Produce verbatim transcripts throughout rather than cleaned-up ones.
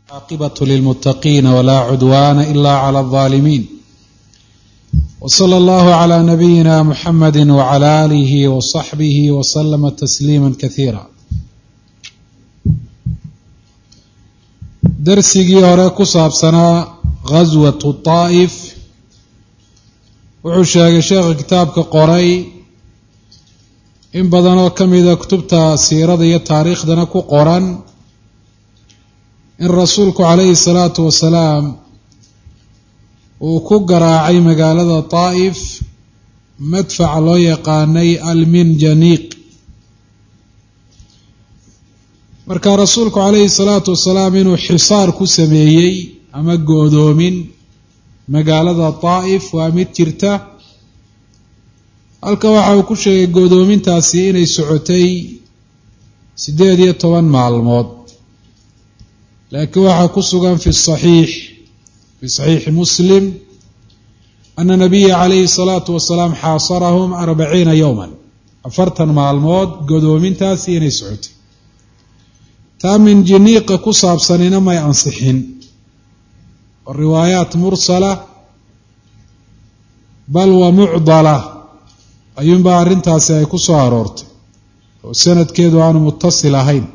عاقبة للمتقين ولا عدوان إلا على الظالمين وصلى الله على نبينا محمد وعلى آله وصحبه وسلم تسليما كثيرا. درسigii hore ku saabsanaa غaswaة الطائف wuxuu sheegay sheekha kitaabka qoray in badan oo ka mida kutubta siirada iyo taariikhdana ku qoran in rasuulku calayhi salaatu wasalaam uu ku garaacay magaalada Taa'if madfaca loo yaqaanay alminjaniiq. marka rasuulku calayhi salaatu wasalaam inuu xisaar ku sameeyey ama go'doomin magaalada Taa'if waa mid jirta. halka waxa uu ku sheegay go'doomintaasi inay socotay sideed iyo toban maalmood, laakiin waxaa ku sugan fi saxiix fi saxiixi muslim ana nabiya calayhi salaatu wasalaam xaasarahum arbaciina yowman, afartan maalmood godoomintaasi inay socotay. taa min jiniiqa ku saabsanina may ansixin oo riwaayaat mursala bal wa mucdala ayuunbaa arrintaasi ay ku soo aroortay oo sanadkeedu aanu mutasil ahayn.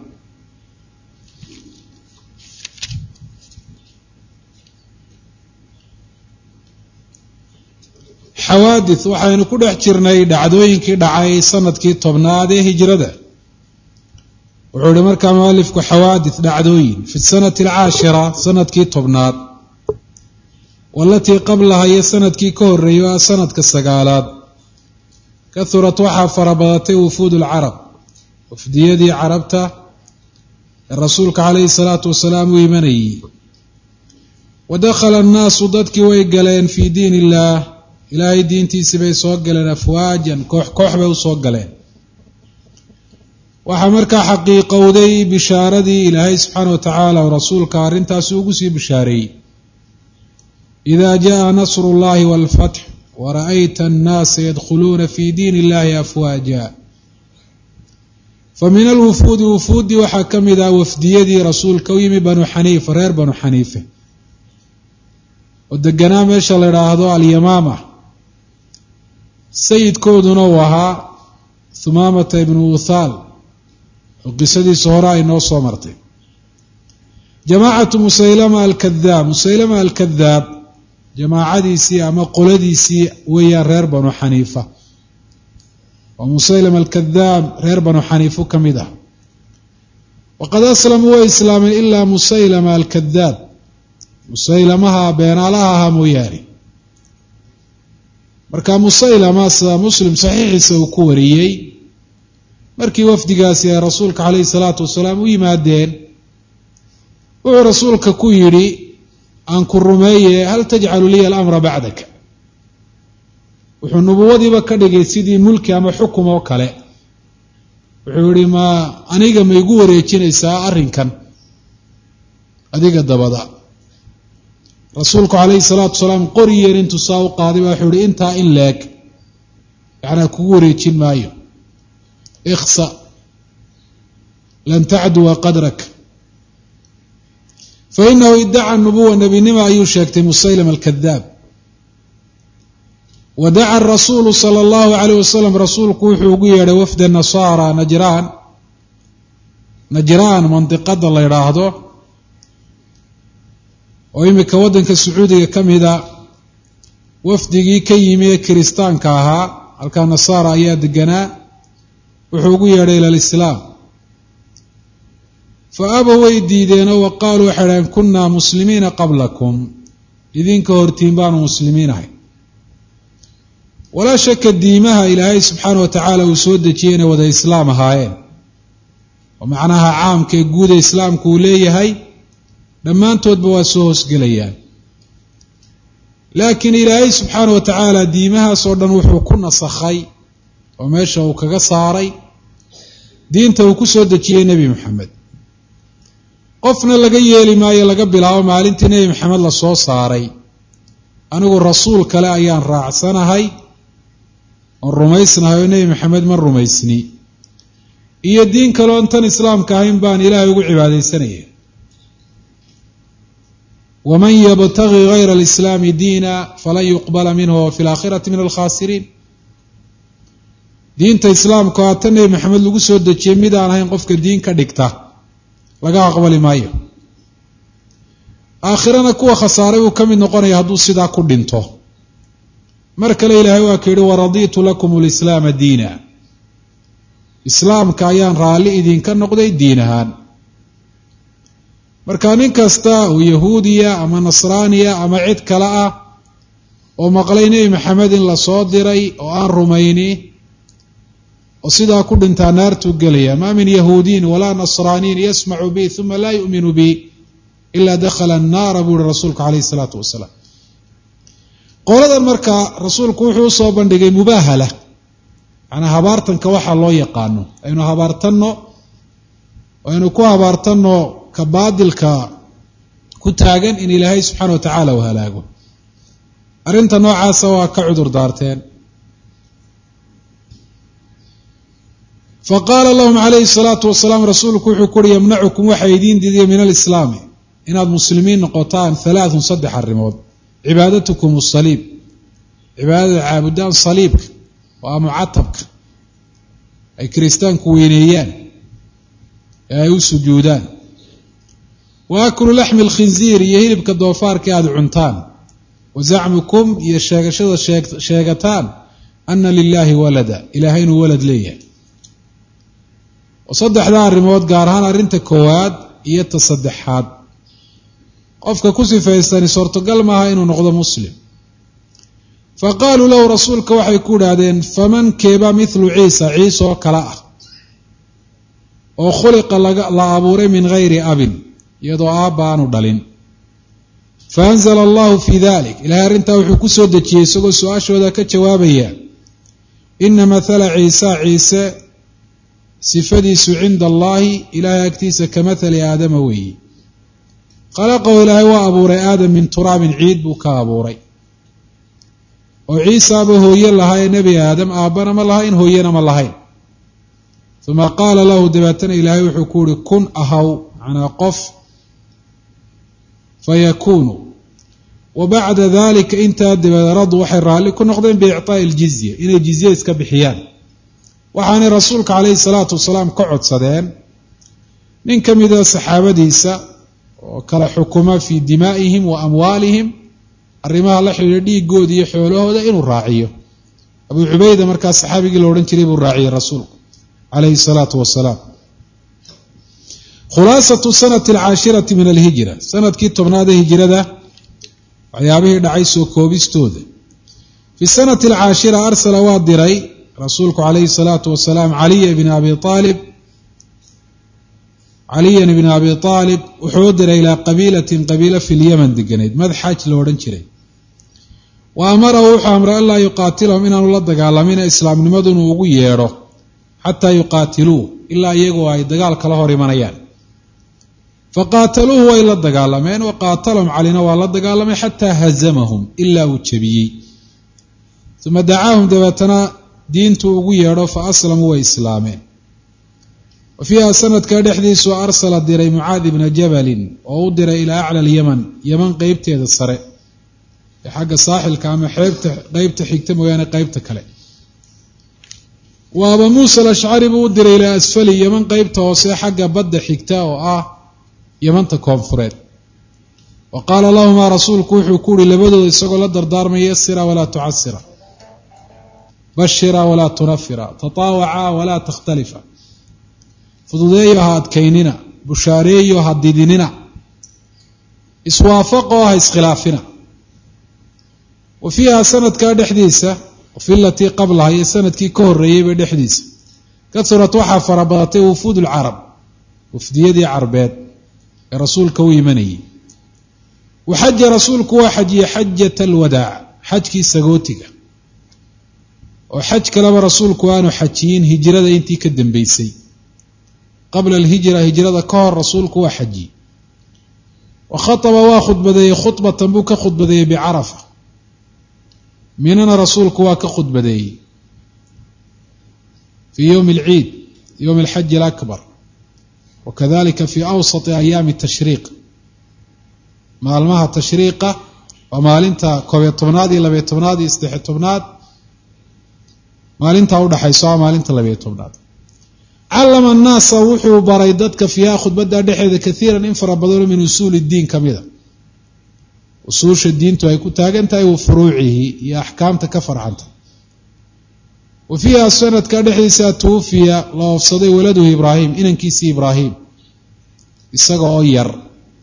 xawaadith waxaynu ku dhex jirnay dhacdooyinkii dhacay sanadkii tobnaad ee hijrada. wuxuu ihi markaa mualifku xawaadith dhacdooyin fi sanati alcaashira, sanadkii tobnaad, walatii qablaha iyo sanadkii ka horreeyay waa sanadka sagaalaad. kahurat waxaa farabadatay wufuud alcarab, wafdiyadii carabta ee rasuulka calayhi salaatu wasalaam u imanayey. wadakhala annaasu dadkii way galeen fii diin illaah, ilaahay diintiisii bay soo galeen afwaajan, koox koox bay usoo galeen. waxaa markaa xaqiiqowday bishaaradii ilaahay subxaana wa tacaala oo rasuulka arrintaasi ugu sii bishaareeyey. idaa jaa nasru llahi waalfatx wara'ayta annaasa yadkhuluuna fii diin illahi afwaaja. fa min alwufuudi wufuuddii waxaa ka mid ah wafdiyadii rasuulka u yimi banu xaniifa, reer banu xaniife oo deganaa meesha la idhaahdo alyamaama. sayidkooduna uu ahaa humaamata ibnu uthaal oo qisadiisa hore ay noo soo martay. jamaacatu musaylama alkadaab, musaylama alkadaab jamaacadiisii ama qoladiisii weeyaan reer banu xaniifa. oo musaylama alkadaab reer banu xaniifu ka mid ah. waqad aslamuu way islaameen ilaa musaylama alkadaab, musaylamaha beenaalaha ahaa mooyaane. marka musaylama sida muslim saxiixiisa uu ku wariyey, markii wafdigaasi ay rasuulka calayhi salaatu wasalaam u yimaadeen, wuxuu rasuulka ku yidhi aan ku rumeeye hal tajcalu liya alamra bacdaka. wuxuu nubuwadiiba ka dhigay sidii mulki ama xukum oo kale. wuxuu yidhi ma aniga ma igu wareejinaysaa arrinkan adiga dabada? rasuulku calayhi salaatu wasalaam qoriyeen intuu saa u qaaday baa wuxuu yihi intaa in leeg yacnaa kugu wareejin maayo, ikhsa lan tacduwa qadrak. fa inahu iddaca nubuwa, nebinima ayuu sheegtay musaylama alkadaab. wa daca arasuulu sala allahu calayh wasalam, rasuulku wuxuu ugu yeedhay wafda nasaara najraan, najraan mandiqada la yidhaahdo oo imika waddanka sacuudiga ka mida. wafdigii ka yimi ee kiristaanka ahaa, halkaa nasaara ayaa deganaa, wuxuu ugu yeedhay ila alislaam. fa aba way diideenoo wa qaaluu waxay dhaheen kunnaa muslimiina qablakum, idinka hortiin baanu muslimiin ahay. walaa shaka diimaha ilaahay subxaana wa tacaala uu soo dejiyey inay wada islaam ahaayeen, oo macnaha caamkaee guuda islaamku uu leeyahay dhammaantoodba waa soo hoosgelayaan. laakiin ilaahay subxaana wa tacaala diimahaas oo dhan wuxuu ku nasakhay oo meesha uu kaga saaray diinta uu ku soo dejiyey nebi maxamed. qofna laga yeeli maayo laga bilaabo maalintii nebi maxamed la soo saaray anigu rasuul kale ayaan raacsanahay oon rumaysnahay oo nebi maxamed ma rumaysni, iyo diin kale oon tan islaamka ahayn baan ilaahay ugu cibaadaysanaya. waman yabtagi gayra alislaami diina falan yuqbala minhu wa fi laakhirati min alkhaasiriin diinta islaamka haata nebi maxamed lagu soo dejiyey mid aan ahayn qofka diin ka dhigta laga aqbali maayo aakhirana kuwa khasaaray uu ka mid noqonaya hadduu sidaa ku dhinto mar kale ilaahay waa ka yidhi waraditu lakum lislaama diina islaamka ayaan raalli idinka noqday diin ahaan marka nin kasta oo yahuudiya ama nasraaniya ama cid kale ah oo maqlay nebi maxamed in la soo diray oo aan rumayni oo sidaa ku dhintaa naartuu gelaya maa min yahuudiyin walaa nasraaniyin yasmacu bi uma laa yu'minu bi ilaa dakhala annaara buu yihi rasuulku calayhi isalaatu wasalaam qoladan marka rasuulku wuxuu usoo bandhigay mubaahala macnaa habaartanka waxaa loo yaqaano aynu habaartanno aynu ku habaartanno ka baadilka ku taagan in ilaahay subxaana wa tacaala uu halaago arrinta noocaasa waa ka cudur daarteen faqaala lahum calayhi salaatu wasalaam rasuulku wuxuu ku uhi yamnacukum waxaa idiin diidiya min alislaami inaad muslimiin noqotaan halaathun saddex arrimood cibaadatukum asaliib cibaadada caabudaan saliibka waa mucatabka ay kiristaanku weyneeyaan ee ay u sujuudaan wa aklu laxmi alkhinziir iyo hilibka doofaarka aada cuntaan wa zacmukum iyo sheegashada sheegataan ana lilaahi walada ilaahay inuu walad leeyahay oo saddexdaa arrimood gaar ahaan arrinta koowaad iyo ta saddexaad qofka ku sifaystani suurtogal maaha inuu noqdo muslim faqaaluu lahu rasuulka waxay ku idhaahdeen faman keeba mithlu ciisa ciise oo kale ah oo khuliqa la abuuray min gayri abin iyadoo aabba aanu dhalin faanzala allahu fii dalik ilahay arrintaa wuxuu ku soo dejiyey isagoo su-aashooda ka jawaabaya ina mathala ciisa ciise sifadiisu cinda allahi ilaahay agtiisa ka mathali aadama weeyi khalaqahu ilaahay waa abuuray aadam min turaabin ciid buu ka abuuray oo ciisaaba hooye lahaa ee nebi aadam aabbana ma lahayn hooyena ma lahayn uma qaala lahu dabeetana ilaahay wuxuu ku uhi kun ahaw macnaa qof fayakuunu wa bacda dalika intaa dabeed radu waxay raalli ku noqdeen biicطaa'i اljizya inay jizye iska bixiyaan waxaanay rasuulka calayhi salaatu wasalaam ka codsadeen nin ka mida saxaabadiisa oo kala xukuma fii dimaa'ihim wa amwaalihim arrimaha la xidhiidha dhiigooda iyo xoolahooda inuu raaciyo abuu cubayda markaa saxaabigii la odhan jiray buu raaciyey rasuulku calayhi salaatu wasalaam khulaasatu sanati alcaashirati min alhijra sanadkii tobnaada hijrada waxyaabihii dhacay soo koobistooda fi sanati alcaashira arsala waa diray rasuulku calayhi salaatu wasalaam caliya bn abi aalib caliyan bn abi aalib wuxuu u diray ilaa qabiilatin qabiilo fi lyaman deganayd madxaj lo odhan jiray wa amarahu wuxuu amray an laa yuqaatilahum inaanu la dagaalamina islaamnimadu inuu ugu yeedho xataa yuqaatiluu ilaa iyagoo ay dagaal kala hor imanayaan faqaataluuhu way la dagaalameen wa qaatalahum calina waa la dagaalamay xataa hazamahum ilaa uu jebiyey uma dacaahum dabeetana diintuu ugu yeedho fa aslamuu way islaameen wa fiiha sanadka dhexdiisu arsala diray mucaad ibna jabalin oo u diray ilaa acla alyaman yaman qeybteeda sare ee xagga saaxilka ama xeebta qeybta xigta mooyaane qeybta kale wa aba muusa alashcari buu u diray ilaa asfali yaman qeybta hoose xagga badda xigta oo ah yamanta koonfureed wa qaala lahumaa rasuulku wuxuu ku uhi labadooda isagoo la dardaarmaya yasira walaa tucasira bashira walaa tunafira tataawacaa walaa takhtalifa fududeeyo ha adkaynina bushaareeyo ha didinina iswaafaqoo ha iskhilaafina wa fiiha sanadkaa dhexdiisa fi latii qablaha iyo sanadkii ka horreeyeyba dhexdiisa kahurat waxaa farabadatay wufuud lcarab wafdiyadii carbeed ee rasuulka u imanayay waxaja rasuulku waa xajiyey xajat alwadaac xajkii sagootiga oo xaj kaleba rasuulku aanu xajiyin hijrada intii ka dambeysay qabla alhijra hijrada ka hor rasuulku waa xajiyey wa khataba waa khudbadeeyey khudbatan buu ka khudbadeeyey bicarafa minana rasuulku waa ka khudbadeeyey fii yowmi alciid yowmi alxaji alakbar wakadalika fii awsati ayaami tashriiq maalmaha tashriiqa waa maalinta koob iyo tobnaad iyo labiyo tobnaad iyo saddex iyo tobnaad maalintaa udhaxayso a maalinta labiyo tobnaad. callama annaasa wuxuu baray dadka fiiha khudbadda dhexeeda kaiiran in fara badano min usuuli diin ka mida, usuusha diintu ay ku taagan tahay wa furuucihi iyo axkaamta ka farcanta. wa fiiha sanadka dhexdiisa tuufiya la oofsaday waladuhu ibraahim, inankiisii ibraahim isaga oo yar.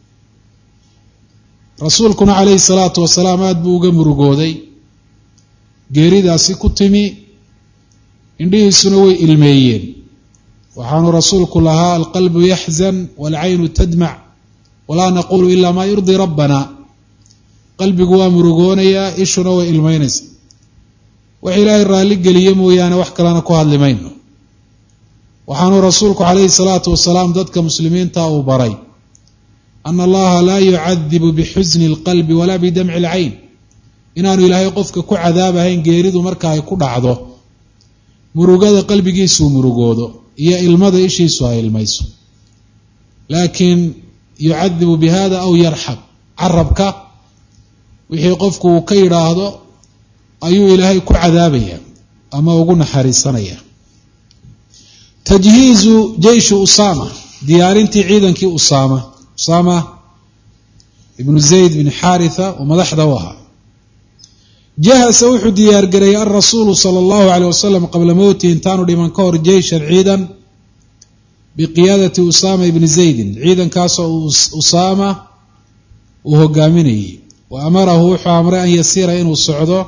rasuulkuna calayhi salaatu wasalaam aada buu uga murugooday geeridaasi ku timi, indhihiisuna way ilmeeyeen. waxaanu rasuulku lahaa alqalbu yaxzan waalcaynu tadmac walaa naqulu ilaa maa yurdii rabbana. qalbigu waa murugoonayaa, ishuna way ilmeynaysa, wax ilaahay raalli geliye mooyaane wax kalena ku hadli mayno. waxaanu rasuulku calayhi salaatu wasalaam dadka muslimiinta uu baray ana allaha laa yucadibu bixusni alqalbi walaa bidamci alcayn, inaanu ilaahay qofka ku cadaabahayn geeridu marka ay ku dhacdo murugada qalbigiisuu murugoodo iyo ilmada ishiisu ay ilmayso, laakiin yucadibu bihada aw yarxab, carabka wixii qofku uu ka yidhaahdo ayuu ilaahay ku cadaabaya ama ugu naxariisanaya. tajhiizu jeyshu usaama, diyaarintii ciidankii usaama usaama ibnu zayd bin xaaritha oo madaxda u ahaa. jahasa wuxuu diyaargareeyey alrasuulu sala allahu caleyh wasalam qabla mowtihi intaanu dhiman ka hor jeyshan ciidan biqiyaadati usaama ibni zaydin, ciidankaasoo usaama uu hogaaminayey. wa amarahu wuxuu amray an yasiira inuu socdo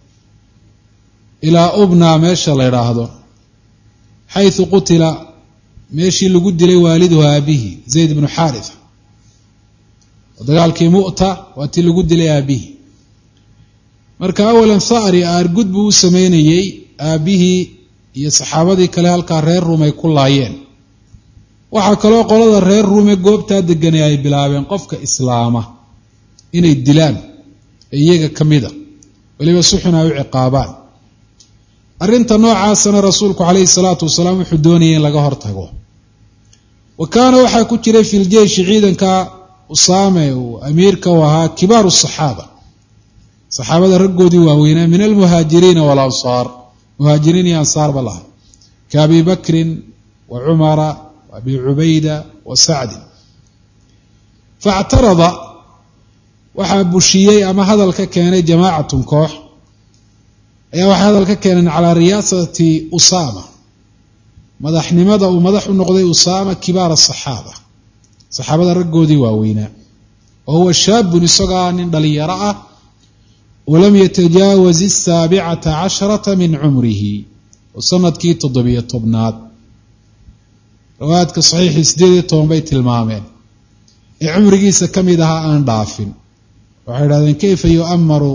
ilaa ubna meesha la ydhaahdo, xaysu qutila meeshii lagu dilay waaliduhu aabihi zayd bnu xaaritha, dagaalkii mu'ta waa tii lagu dilay aabihi. marka awalan tha'ri aargud buu u sameynayey aabbihii iyo saxaabadii kale halkaa reer ruum ay ku laayeen. waxaa kaloo qolada reer ruume goobtaa deganay ay bilaabeen qofka islaama inay dilaan ee iyaga ka mida, weliba suxun ay u ciqaabaan. arrinta noocaasana rasuulku calayhi salaatu wasalaam wuxuu doonayay in laga hortago. wa kaana waxaa ku jiray fi ljeyshi ciidanka usaame uu amiirka u ahaa kibaaru saxaaba, saxaabada raggoodii waaweynaa min almuhaajiriina waalansaar, muhaajiriin iyo ansaarba laha, ka abi bakrin wa cumara wa abi cubayda wa sacdin. factarada waxaa bushiyey ama hadal ka keenay jamaacatun koox ayaa waxay hadal ka keeneen calaa riyaasati usaama, madaxnimada uu madax u noqday usaama kibaar asaxaaba, saxaabada raggoodii waaweynaa. wa huwa shaabun isagaa nin dhalinyaro ah walam yatajaawaz asaabicata casharata min cumrihi, oo sanadkii toddobiyo tobnaad. riwaayadka saxiixii sideed iyo toban bay tilmaameen ee cumrigiisa ka mid ahaa aan dhaafin. waxay idhahdeen kayfa yu'amaru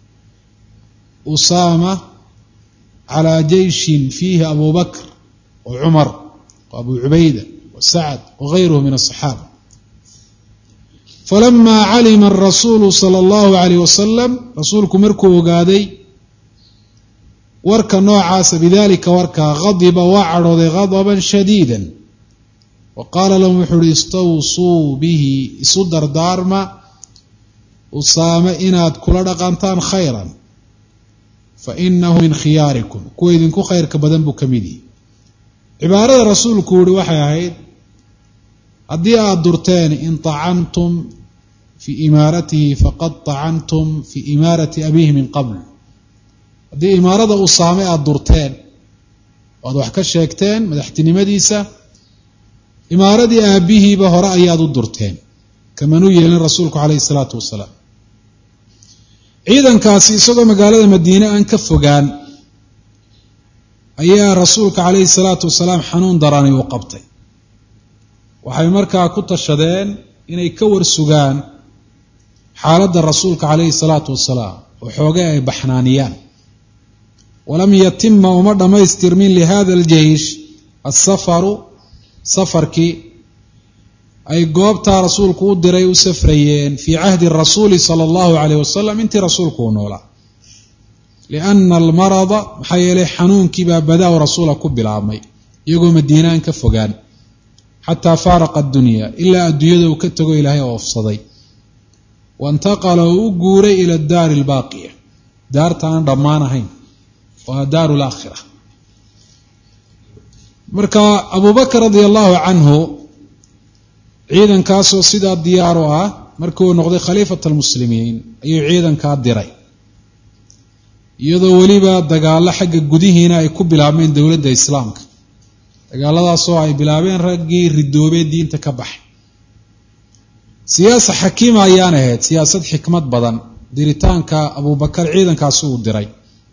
usaama calaa jeyshin fiihi abu bakr wa cumar wa abu cubayda wa sacd wa gayruhu min asaxaaba. falamaa calima arasuulu sala allahu calayh wasalam, rasuulku markuu ogaaday warka noocaasa bidaalika warkaa, qadiba waa cadhooday qadaban shadiidan, wa qaala lahum wuxuu uhi istawsuu bihi, isu dardaarma usaame inaad kula dhaqantaan khayran, fa inahu min khiyaarikum, kuwa idinku khayrka badan buu ka mid yihi. cibaarada rasuulku yihi waxay ahayd haddii aada durteen in tacantum fii imaaratihi faqad tacantum fii imaarati abiihi min qabl, haddii imaarada usaame aada durteen o aad wax ka sheegteen madaxtinimadiisa, imaaradii aabbihiiba hore ayaad u durteen, kamanuu yeelin rasuulku calayhi salaatu wasalaam. ciidankaasi isagoo magaalada madiine aan ka fogaan ayaa rasuulka calayhi salaatu wasalaam xanuun darani uu qabtay. waxay markaa ku tashadeen inay ka warsugaan xaaladda rasuulka calayhi salaatu wasalaam oo xoogay ay baxnaaniyaan. walam yatima uma dhammaystirmin lihada aljeysh asafaru, safarkii ay goobtaa rasuulku u diray u safrayeen fii cahdi rasuuli sala allahu calayh wasalam, intii rasuulku uu noolaa. lianna almarada, maxaa yeelay xanuunkii baa badaa-u rasuula ku bilaabmay iyagoo madiinaan ka fogaan, xataa faaraqa addunya, ilaa adduunyada uu ka tago ilaahay oofsaday. waintaqala uu u guuray ila daari albaaqiya daarta aan dhammaan ahayn waa daaru laakhira. marka abubakar radia allahu canhu ciidankaasoo sidaa diyaar u ah markii uu noqday khaliifat almuslimiin ayuu ciidankaa diray, iyadoo weliba dagaalo xagga gudihiina ay ku bilaabmeen dowladda islaamka, dagaaladaasoo ay bilaabeen raggii ridoobee diinta ka baxay. siyaasa xakiima ayaan ahayd, siyaasad xikmad badan diritaanka abubakar ciidankaasi uu diray,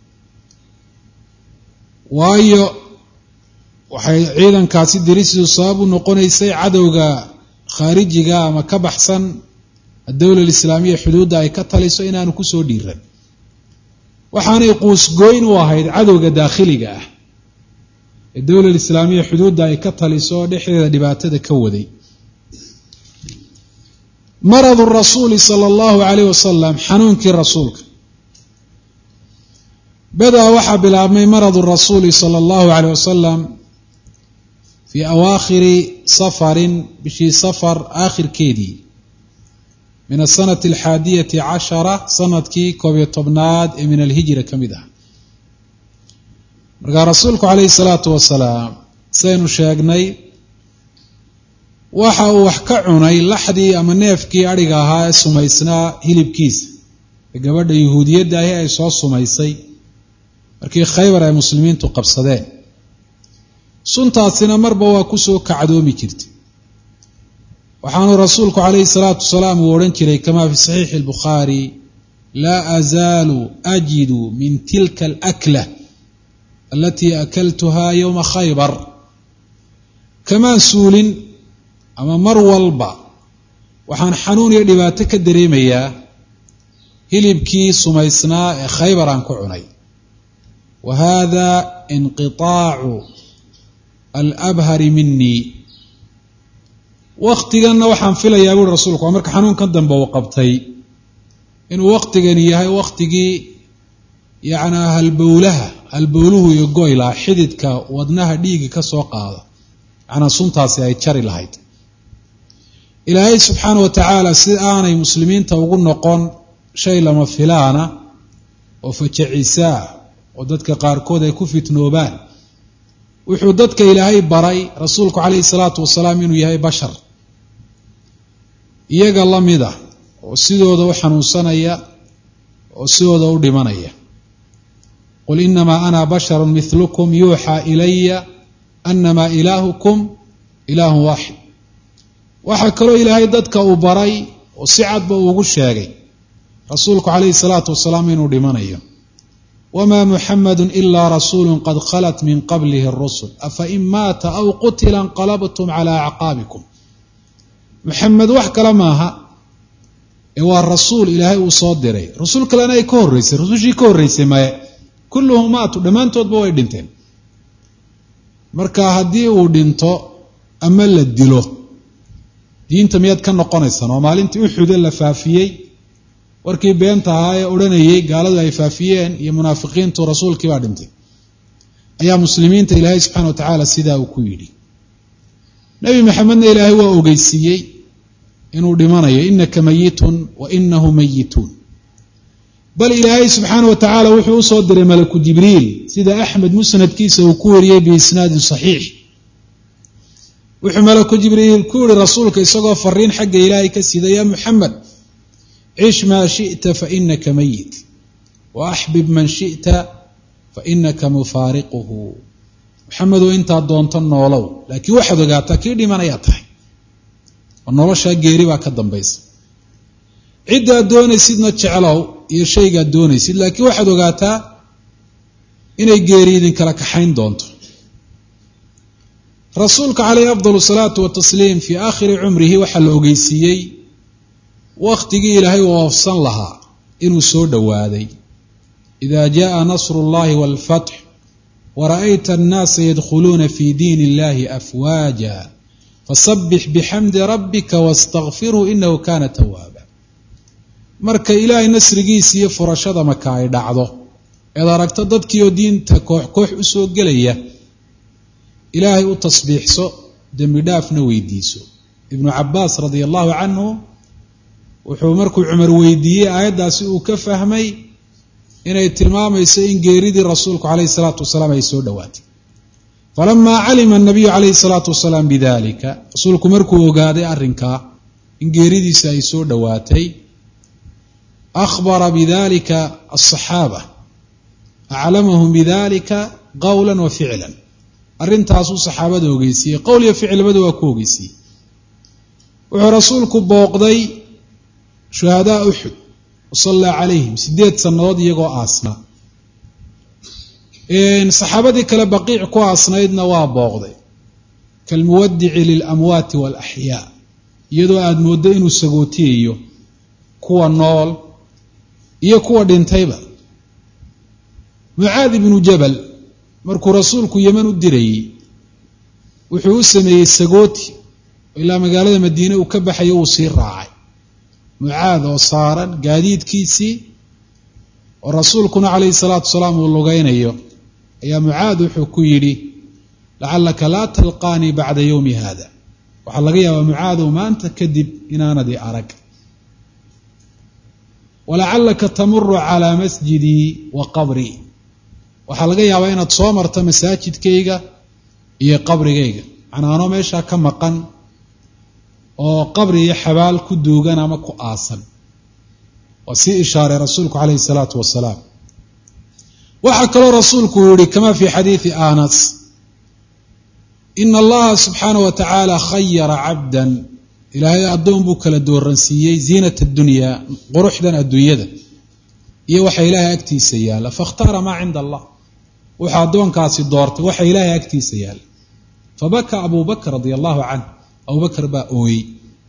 waayo waxay ciidankaasi dirisiisu sabab u noqonaysay cadowga khaarijiga ama ka baxsan adowla alislaamiya xuduudda ay ka taliso inaanu kusoo dhiiran, waxaanay quusgooyn u ahayd cadowga daakhiliga ah ee dowla alislaamiya xuduudda ay ka taliso dhexdeeda dhibaatada ka waday. maradu rasuuli sala allahu calayh wasalam, xanuunkii rasuulka. badaa waxaa bilaabmay maradu rasuuli sala allahu calayh wasalam fii awaakhiri safarin, bishii safar aakhirkeedii, min asanati alxaadiyati cashara, sanadkii koob iyo tobnaad ee min alhijra ka mid ah. markaa rasuulku calayhi salaatu wasalaam saynu sheegnay waxa uu wax ka cunay laxdii ama neefkii adhiga ahaa ee sumaysnaa hilibkiisa ee gabadha yuhuudiyadda ahi ay soo sumaysay markii khaybar ay muslimiintu qabsadeen. suntaasina marba waa kusoo kacdoomi jirtay, waxaanu rasuulku calayhi salaatu wasalaam uu odhan jiray kamaa fi saxiixi albukhaari, laa azaalu ajidu min tilka alakla alatii akaltuhaa yowma khaybar. kamaan suulin ama mar walba waxaan xanuun iyo dhibaato ka dareemayaa hilibkii sumaysnaa ee khaybar aan ku cunay. wa hada inqiطaacu alabhari minii. waktiganna waxaan filayaa buuri rasuulku, waa marka xanuunkan dambe uu qabtay, inuu waktigani yahay waktigii yacnaa halbowlaha halbowluhu iyo goylaha xididka wadnaha dhiigi ka soo qaada, macnaa suntaasi ay jari lahayd. ilaahay subxaana wa tacaala si aanay muslimiinta ugu noqon shay lama filaana oo fajacisaa oo dadka qaarkood ay ku fitnoobaan, wuxuu dadka ilaahay baray rasuulku calayhi salaatu wasalaam inuu yahay bashar iyaga la mid ah oo sidooda u xanuunsanaya oo sidooda u dhimanaya. qul inamaa ana basharun milukum yuuxaa ilaya anamaa ilaahukum ilaahun waaxid. waxaa kaloo ilaahay dadka uu baray oo si cadba uu ugu sheegay rasuulku calayhi salaatu wasalaam inuu dhimanayo. wamaa muxamadu ilaa rasuulu qad khalat min qablihi اrusul afa in maata aw qutila inqalabtum calaa acqaabikum. muxamed wax kale maaha ee waa rasuul ilaahay uu soo diray, rasuul kalena ay ka horreysay, rusushii ka horreysay maye kulluhum maatu, dhammaantoodba way dhinteen. marka haddii uu dhinto ama la dilo diinta miyaad ka noqonaysaan? oo maalintii uxude la faafiyey warkii beenta ahaa ee odhanayay gaaladu ay faafiyeen iyo munaafiqiintu rasuulkii baa dhintay, ayaa muslimiinta ilaahay subxana wa tacaala sidaa uu ku yidhi. nebi maxamedna ilaahay waa ogeysiiyey inuu dhimanayo, inaka mayitun wa inahu mayituun. bal ilaahay subxaana wa tacaala wuxuu usoo diray malaku jibriil sida axmed musnadkiisa uu ku wariyey biisnaadin saxiix. wuxuu malaku jibriil ku yihi rasuulka isagoo fariin xagga ilaahay ka sida, yaa muxamed cish maa shi'ta fainaka mayit wa axbib man shi'ta fainaka mufaariquhu. muxamedow intaad doonto noolow, laakiin waxaad ogaataa kii dhimanayaa tahay oo noloshaa geeri baa ka dambaysa. ciddaad doonaysidna jeclow iyo shaygaad doonaysid, laakiin waxaad ogaataa inay geeri idin kala kaxayn doonto. rasuulka calayhi afdal salaatu watasliim fii aakhiri cumrihi waxaa la ogeysiiyey wakhtigii ilaahay uu oofsan lahaa inuu soo dhowaaday. idaa jaءa nasru اllahi wاlfatx wara'ayta annaasa yadkhuluuna fii diin illahi afwaaja fasabbix bixamdi rabbika wastakfirhu inahu kana tawaaba. marka ilaahay nasrigiisa iyo furashada maka ay dhacdo eed aragto dadkii oo diinta koox koox u soo gelaya, ilaahay u tasbiixso, dembi dhaafna weydiiso. ibnu cabaas radia allahu canhu wuxuu markuu cumar weydiiyey aayaddaasi uu ka fahmay inay tilmaamayso in geeridii rasuulku calayhi salaatu wasalaam ay soo dhowaatay falamaa calima anabiyu calayhi salaatu wasalaam bidalika rasuulku markuu ogaaday arrinkaa in geeridiisa ay soo dhowaatay akhbara bidalika asaxaaba aclamahum bidalika qowlan wa ficlan arrintaasuu saxaabada ogeysiiyey qowl iyo ficilbada waa ku ogeysiiyey wuxuu rasuulku booqday shuhadaa uxud wasallaa calayhim sideed sannadood iyagoo aasnaa saxaabadii kale baqiic ku aasnaydna waa booqday kalmuwadici lilamwaati waalaxyaa iyadoo aada mooddo inuu sagootiyayo kuwa nool iyo kuwa dhintayba mucaad ibnu jabal markuu rasuulku yeman u dirayey wuxuu u sameeyey sagooti ilaa magaalada madiine uu ka baxayo uu sii raacay mucaad oo saaran gaadiidkiisii oo rasuulkuna calayhi salaatu wasalaam uu lugaynayo ayaa mucaad wuxuu ku yidhi lacallaka laa talqaanii bacda yowmi hada waxaa laga yaabaa mucaadow maanta kadib inaanadi arag walacallaka tamuru calaa masjidii wa qabrii waxaa laga yaabaa inaad soo marto masaajidkayga iyo qabrigayga macnaanoo meeshaa ka maqan oo qabri iyo xabaal ku duugan ama ku aasan waa sii ishaaray rasuulku calayhi salaatu wasalaam waxaa kaloo rasuulku yihi kama fi xadiidi anas ina allaha subxaanahu wa tacaala khayara cabdan ilaahay addoon buu kala dooransiiyey ziinata adunyaa quruxdan adduunyada iyo waxa ilaahay agtiisa yaalla fakhtaara maa cinda allah wuxuu addoonkaasi doortay waxa ilaahay agtiisa yaalla fabaka abu bakr radia allahu canh abu bakr baa ooyey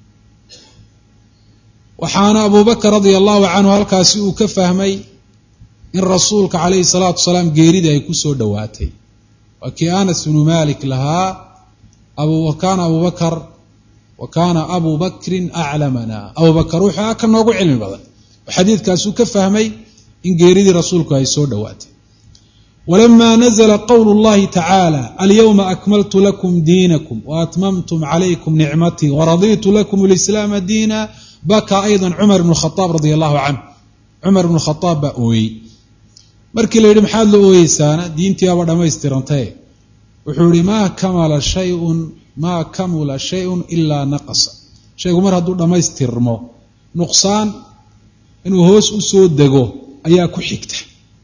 waxaana abu bakr radia allahu canhu halkaasi uu ka fahmay in rasuulka calayhi salaatu wasalaam geerida ay ku soo dhowaatay waa kii anas bnu malik lahaa kaana abu bakr wa kaana abu bakrin aclamana abu bakr wuxuu a ka noogu cilmi badan oo xadiidkaasuu ka fahmay in geeridii rasuulku ay soo dhowaatay walama nazla qowlu اllahi tacaala alyawma akmaltu lakum diinakum waatmamtum calaykum nicmatii waraditu lakum lislaama diina baka ayضa cumar bn khaaab radia allahu canh cumar bnu khaaab baa ooyey markii la yidhi maxaad la ooyeysaana diintii aba dhammaystirantae wuxuu yihi maa kamala shayun maa kamula shayun ilaa naqasa shaygu mar hadduu dhammaystirmo nuqsaan inuu hoos u soo dego ayaa ku xigta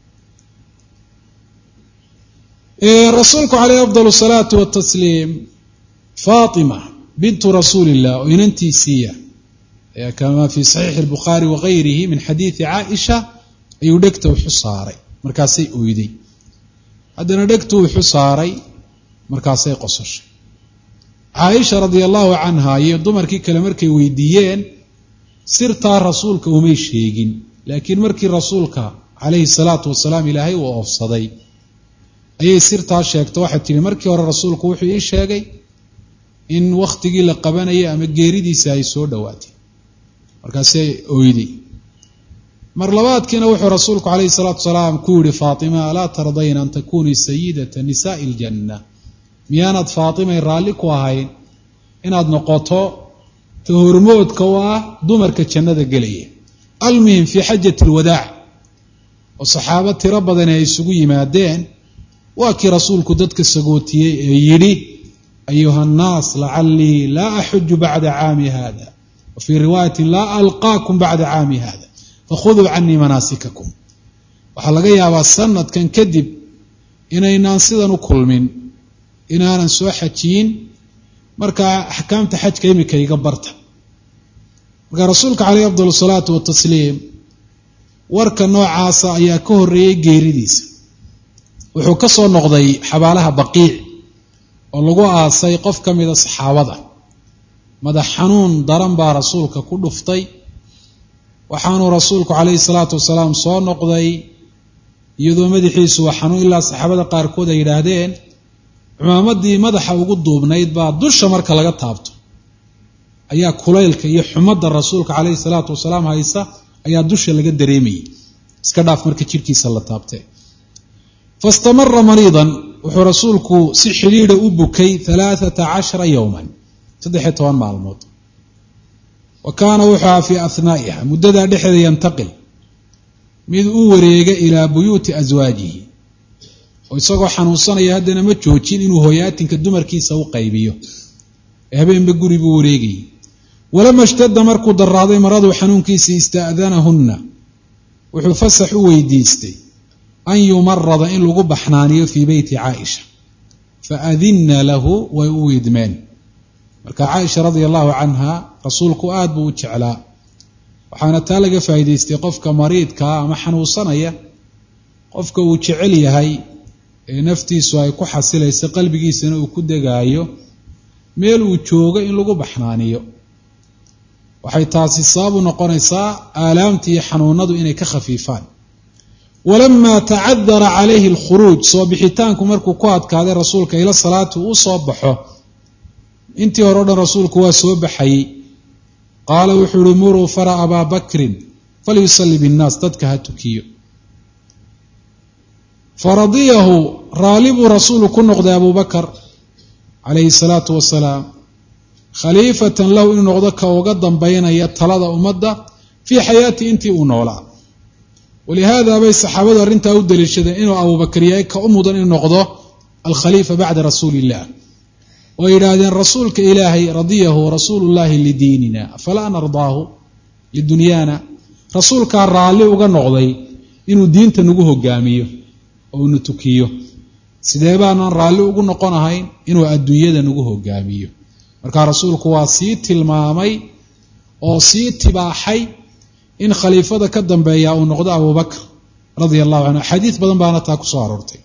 rasuulku calayhi afdal salaatu watasliim faatima bintu rasuuli illah oo inantiisiiya kama fi saxiixi albukhaari wagayrihi min xadiidi caaisha ayuu dhegta wuxu saaray markaasay oyday haddana dhegtu wuxu saaray markaasay qososhay caaisha radia allahu canha iyo dumarkii kale markay weydiiyeen sirtaa rasuulka umay sheegin laakiin markii rasuulka calayhi salaatu wasalaam ilaahay uu oofsaday ayay sirtaa sheegto waxay tihi markii hore rasuulku wuxuu ii sheegay in wakhtigii la qabanayay ama geeridiisa ay soo dhowaatay markaasay oyday mar labaadkiina wuxuu rasuulku calayhi salaatu wasalaam ku yihi faatima alaa tardayna an takunii sayidata nisaa'i iljanna miyaanaad faatimay raalli ku ahayn inaad noqoto ta hormoodka u ah dumarka jannada gelaya almuhim fii xajati alwadaac oo saxaabo tiro badan ay isugu yimaadeen waa kii rasuulku dadka sagootiyey ee yidhi ayuha nnaas lacallii laa axuju bacda caami hada wa fii riwaayatin laa alqaakum bacda caami hada fakhuduu canii manaasikakum waxaa laga yaabaa sanadkan kadib inaynaan sidan u kulmin inaanan soo xajiyin markaa axkaamta xajka imika iga barta markaa rasuulka calayhi afdal salaatu watasliim warka noocaasa ayaa ka horreeyey geeridiisa wuxuu ka soo noqday xabaalaha baqiic oo lagu aasay qof ka mida saxaabada madax xanuun daran baa rasuulka ku dhuftay waxaanuu rasuulku calayhi salaatu wasalaam soo noqday iyadoo madaxiisu waa xanuun ilaa saxaabada qaarkood ay yidhaahdeen cumaamadii madaxa ugu duubnayd baa dusha marka laga taabto ayaa kulaylka iyo xumadda rasuulka calayhi salaatu wasalaam haysa ayaa dusha laga dareemayay iska dhaaf marka jidhkiisa la taabtay fastamara mariidan wuxuu rasuulku si xidhiidha u bukay alaaata cashara yowman saddexiyo toban maalmood wa kaana wuxua fii ahnaa'iha muddadaa dhexeeda yantaqil mid u wareega ilaa buyuuti aswaajihi oo isagoo xanuunsanaya haddana ma joojin inuu hoyaatinka dumarkiisa u qaybiyo ee habeenba guri buu wareegayay walama ishtadda markuu daraaday maraduu xanuunkiisii ista'danahunna wuxuu fasax u weydiistay an yumarada in lagu baxnaaniyo fii beyti caaisha faadinna lahu way u idmeen marka caaisha radia allahu canha rasuulku aad buu u jeclaa waxaana taa laga faa'iidaystay qofka mariidkaa ama xanuunsanaya qofka uu jecel yahay ee naftiisu ay ku xasilayso qalbigiisana uu ku degaayo meel uu joogo in lagu baxnaaniyo waxay taasi sabab u noqonaysaa aalaamtii iyo xanuunadu inay ka khafiifaan walamaa tacadara calayhi alkhuruuj soo bixitaanku markuu ku adkaaday rasuulka ila salaatu uu soo baxo intii hore o dhan rasuulku waa soo baxayey qaala wuxuu uhi muruu fara abaa bakrin falyusalli binnaas dadka ha tukiyo faradiyahu raalli buu rasuulu ku noqday abuu bakar calayhi salaatu wasalaam khaliifatan lahu inuu noqdo ka uga dambaynaya talada ummadda fii xayaati intii uu noolaa walihaada bay saxaabadu arrintaa u daliishadeen inuu abubakar yahay ka u mudan inuu noqdo alkhaliifa bacda rasuuli illah oo yidhaahdeen rasuulka ilaahay radiyahu rasuulullahi lidiinina afalaa nardaahu lidunyaana rasuulkaa raalli uga noqday inuu diinta nagu hogaamiyo oo inu tukiyo sidee baanaan raalli ugu noqon ahayn inuu adduunyada nagu hogaamiyo markaa rasuulku waa sii tilmaamay oo sii tibaaxay in khaliifada ka dambeeya uu noqdo abubakr radia allahu canhu axaadiis badan baana taa ku soo aroortay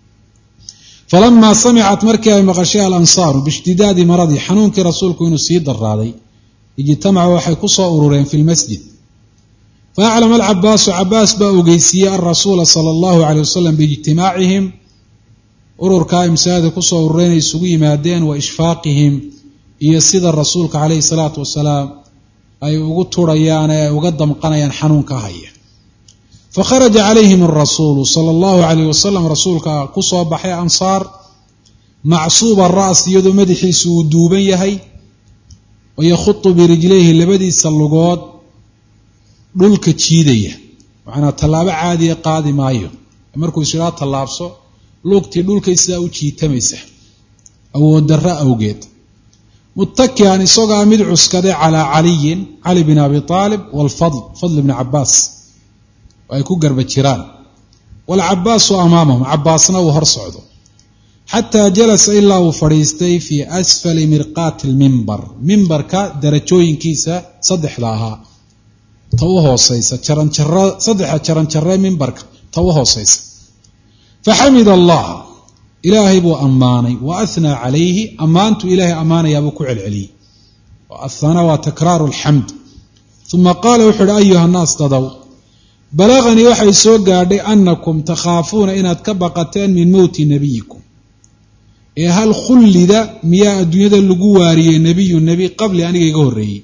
falamaa samicat markii ay maqashay alansaaru biishtidaadi maradii xanuunkii rasuulku inuu sii daraaday ijtamacuu waxay ku soo urureen fi lmasjid faaclama alcabaasu cabaas baa ogeysiiyey alrasuula sala allahu caleyh wasalam biijtimaacihim ururkaa ay masaajida kusoo urureen ay isugu yimaadeen wa ishfaaqihim iyo sida rasuulka calayhi salaatu wasalaam ay ugu turayaan ee ay uga damqanayaan xanuunka haya fakharaja calayhim arasuulu sala allahu calayh wasalam rasuulka ku soo baxay ansaar macsuuba ara's iyadoo madaxiisu uu duuban yahay wayakhutu birijlayhi labadiisa lugood dhulka jiidaya macnaa tallaabo caadiya qaadi maayo markuu ishiraa tallaabso lugtii dhulkay sidaa u jiitamaysa awood darro awgeed muttakian isagoo mid cuskaday calaa caliyin cali bin abi aalib waalfadl fadl bni cabaas ay ku garba jiraan waalcabaasu amaamahum cabaasna uu hor socdo xataa jalasa ilaa uu fadhiistay fii asfali mirqaati lmimbar mimbarka darajooyinkiisa saddexda ahaa ta u hooseysa jaranjaro saddexa jaranjaree mimbarka ta u hooseysa faxamid allah ilaahay buu ammaanay wa ahnaa calayhi ammaantu ilaahay ammaanayaabuu ku celceliyey ahana waa takraaru alxamd uma qaala wuxu uhi ayuha nnaas dadow balaganii waxay soo gaadhay annakum takhaafuuna inaad ka baqateen min mowti nebiyikum ee hal khullida miyaa adduunyada lagu waariyey nebiyu nebi qabli aniga iga horreeyey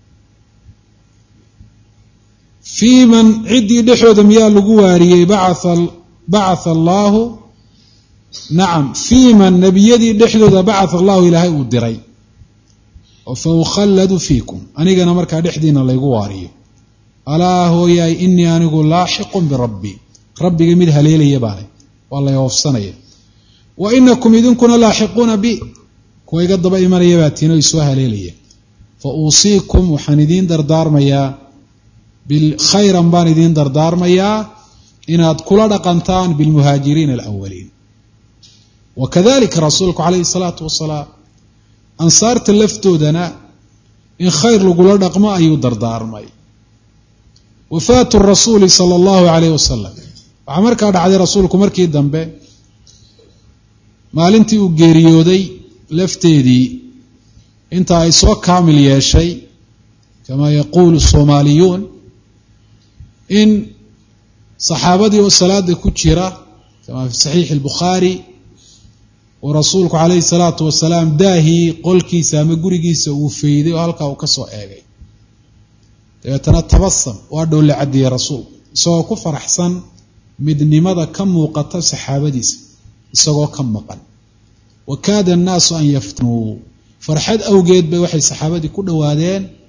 fii man ciddii dhexooda miyaa lagu waariyey bacatha allaahu nacam fii man nebiyadii dhexdooda bacatha allahu ilaahay uu diray oo fa ukhalladu fiikum anigana markaa dhexdiina laygu waariyo alaa hooyaay inii anigu laaxiqun birabbii rabbiga mid haleelaya baanay waa lay oofsanaya wa inakum idinkuna laaxiquuna bi kuwa iga daba imanaya baatiino isoo haleelaya fa uusiikum waxaan idiin dardaarmayaa bilkhayran baan idiin dardaarmayaa inaad kula dhaqantaan bilmuhaajiriina alawaliin wakadalika rasuulku calayhi salaatu wasalaam ansaarta laftoodana in khayr lagula dhaqmo ayuu dardaarmay wafaatu rasuuli sala allahu calayh wasalam waxaa markaa dhacday rasuulku markii dambe maalintii uu geeriyooday lafteedii inta ay soo kaamil yeeshay kamaa yaquulu soomaaliyuun in saxaabadii oo salaada ku jira kamaa fi saxiixi albukhaari oo rasuulku calayhi salaatu wasalaam daahii qolkiisa ama gurigiisa uu fayday oo halkaa uu ka soo eegay dabeetana tabasam waa dhow la caddeeyey rasuulku isagoo ku faraxsan midnimada ka muuqata saxaabadiisa isagoo ka maqan wakaada annaasu an yaftanuu farxad awgeed bay waxay saxaabadii ku dhowaadeen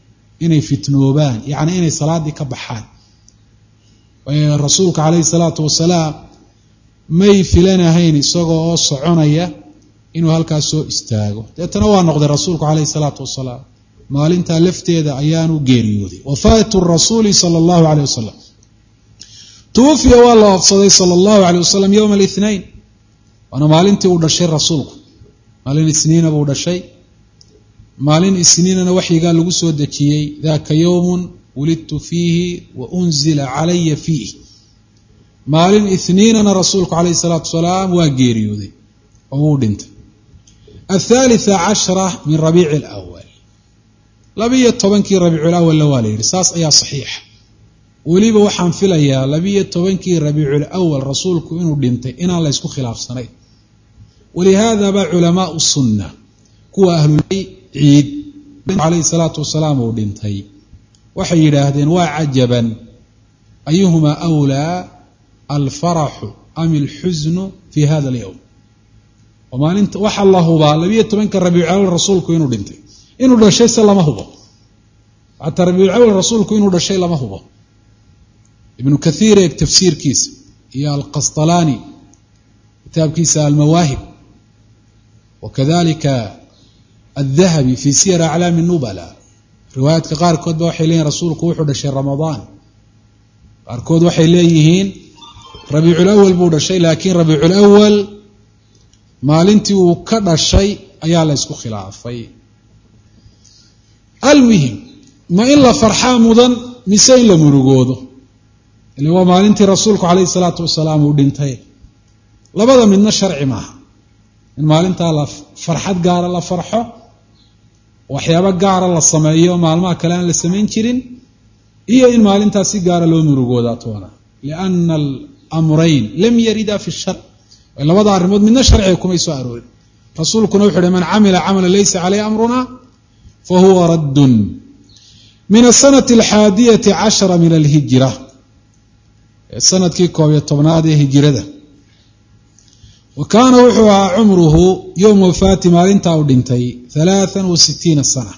inay fitnoobaan yacni inay salaadii ka baxaan. rasuulka calayhi salaatu wasalaam may filanahayn isagoo oo soconaya inuu halkaas soo istaago. deetana waa noqday rasuulku calayhi salaatu wasalaam. maalintaa lafteeda ayaanu geeriyooday. wafaatu rasuuli sala allahu calayh wasalam. tuwufiya waa la oofsaday sala allahu calayh wasalam yowma alithnain, waana maalintii uu dhashay rasuulku. maalin isniina buu dhashay. maalin isniinana waxyigaa lagu soo dejiyey daaka yowmun wulidtu fiihi wa unzila calaya fiih. maalin isniinana rasuulku calayhi salaatu wasalaam waa geeriyooday oo wuu dhintay. athalitha cashara min rabiici alawal, labiyo tobankii rabiiculawalla waa la yidhi, saas ayaa saxiixa. weliba waxaan filayaa labiyo tobankii rabiiculawal rasuulku inuu dhintay inaan la ysku khilaafsanayn. walihaadaba culamaau sunna kuwa ahlulay ciid calayhi salaatu wasalaam uu dhintay waxay yidhaahdeen waa cajaban ayuhumaa awlaa alfaraxu am alxusnu fi hada alyowm. oo maalinta waxa la hubaa labiyo tobanka rabiiculawal rasuulku inuu dhintay. inuu dhashay se lama hubo. xataa rabiiculawal rasuulku inuu dhashay lama hubo. ibnu kathiir eeg tafsiirkiisa iyo alqasطalaani kitaabkiisa almawaahib, wakadalika aldahabi fi siyar aclaami nubala. riwaayaadka qaarkood ba waxay leeyihin rasuulku wuxuu dhashay ramadaan, qaarkood waxay leeyihiin rabiiculawal buu dhashay, laakiin rabiiculawal maalintii uu ka dhashay ayaa la ysku khilaafay. almuhim, ma in la farxaa mudan mise in la murugoodo? ila waa maalintii rasuulku calayhi salaatu wasalaam uu dhintay. labada midna sharci maaha. in maalintaa la farxad gaara la farxo, waxyaabo gaara la sameeyo maalmaha kale aan la samayn jirin, iyo in maalintaa si gaara loo murugoodaa toona. lianna alamrayn lam yarida fi shar. labada arrimood midna sharciga kumay soo aroorin. rasuulkuna wuxu uhi man camila camala laysa caleyhi amruna fahuwa raddun. min asanati alxaadiyati cashara min alhijra, sanadkii koob iyo tobnaad ee hijirada. wa kaana wuxuu ahaa cumruhu yowma wafaati maalintaa u dhintay halaathan wa sitiina sana.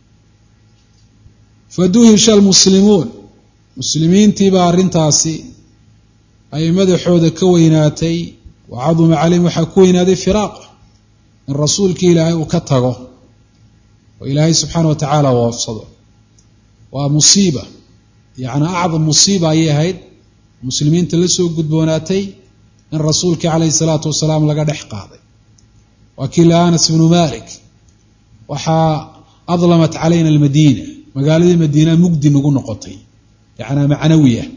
faduhisha almuslimuun, muslimiintiibaa arrintaasi ay madaxooda ka weynaatay. wacaduma calayhim waxaa ku weynaaday firaaq, in rasuulkii ilaahay uu ka tago oo ilaahay subxaana wa tacaala u oofsado. waa musiiba, yacni acdam musiiba ayay ahayd muslimiinta la soo gudboonaatay in rasuulkii calayhi salaatu wasalaam laga dhex qaaday. waa kii la anas bnu malik waxaa adlamat calayna almadiina, magaaladii madiina mugdi nagu noqotay, yacnaa macnawiya.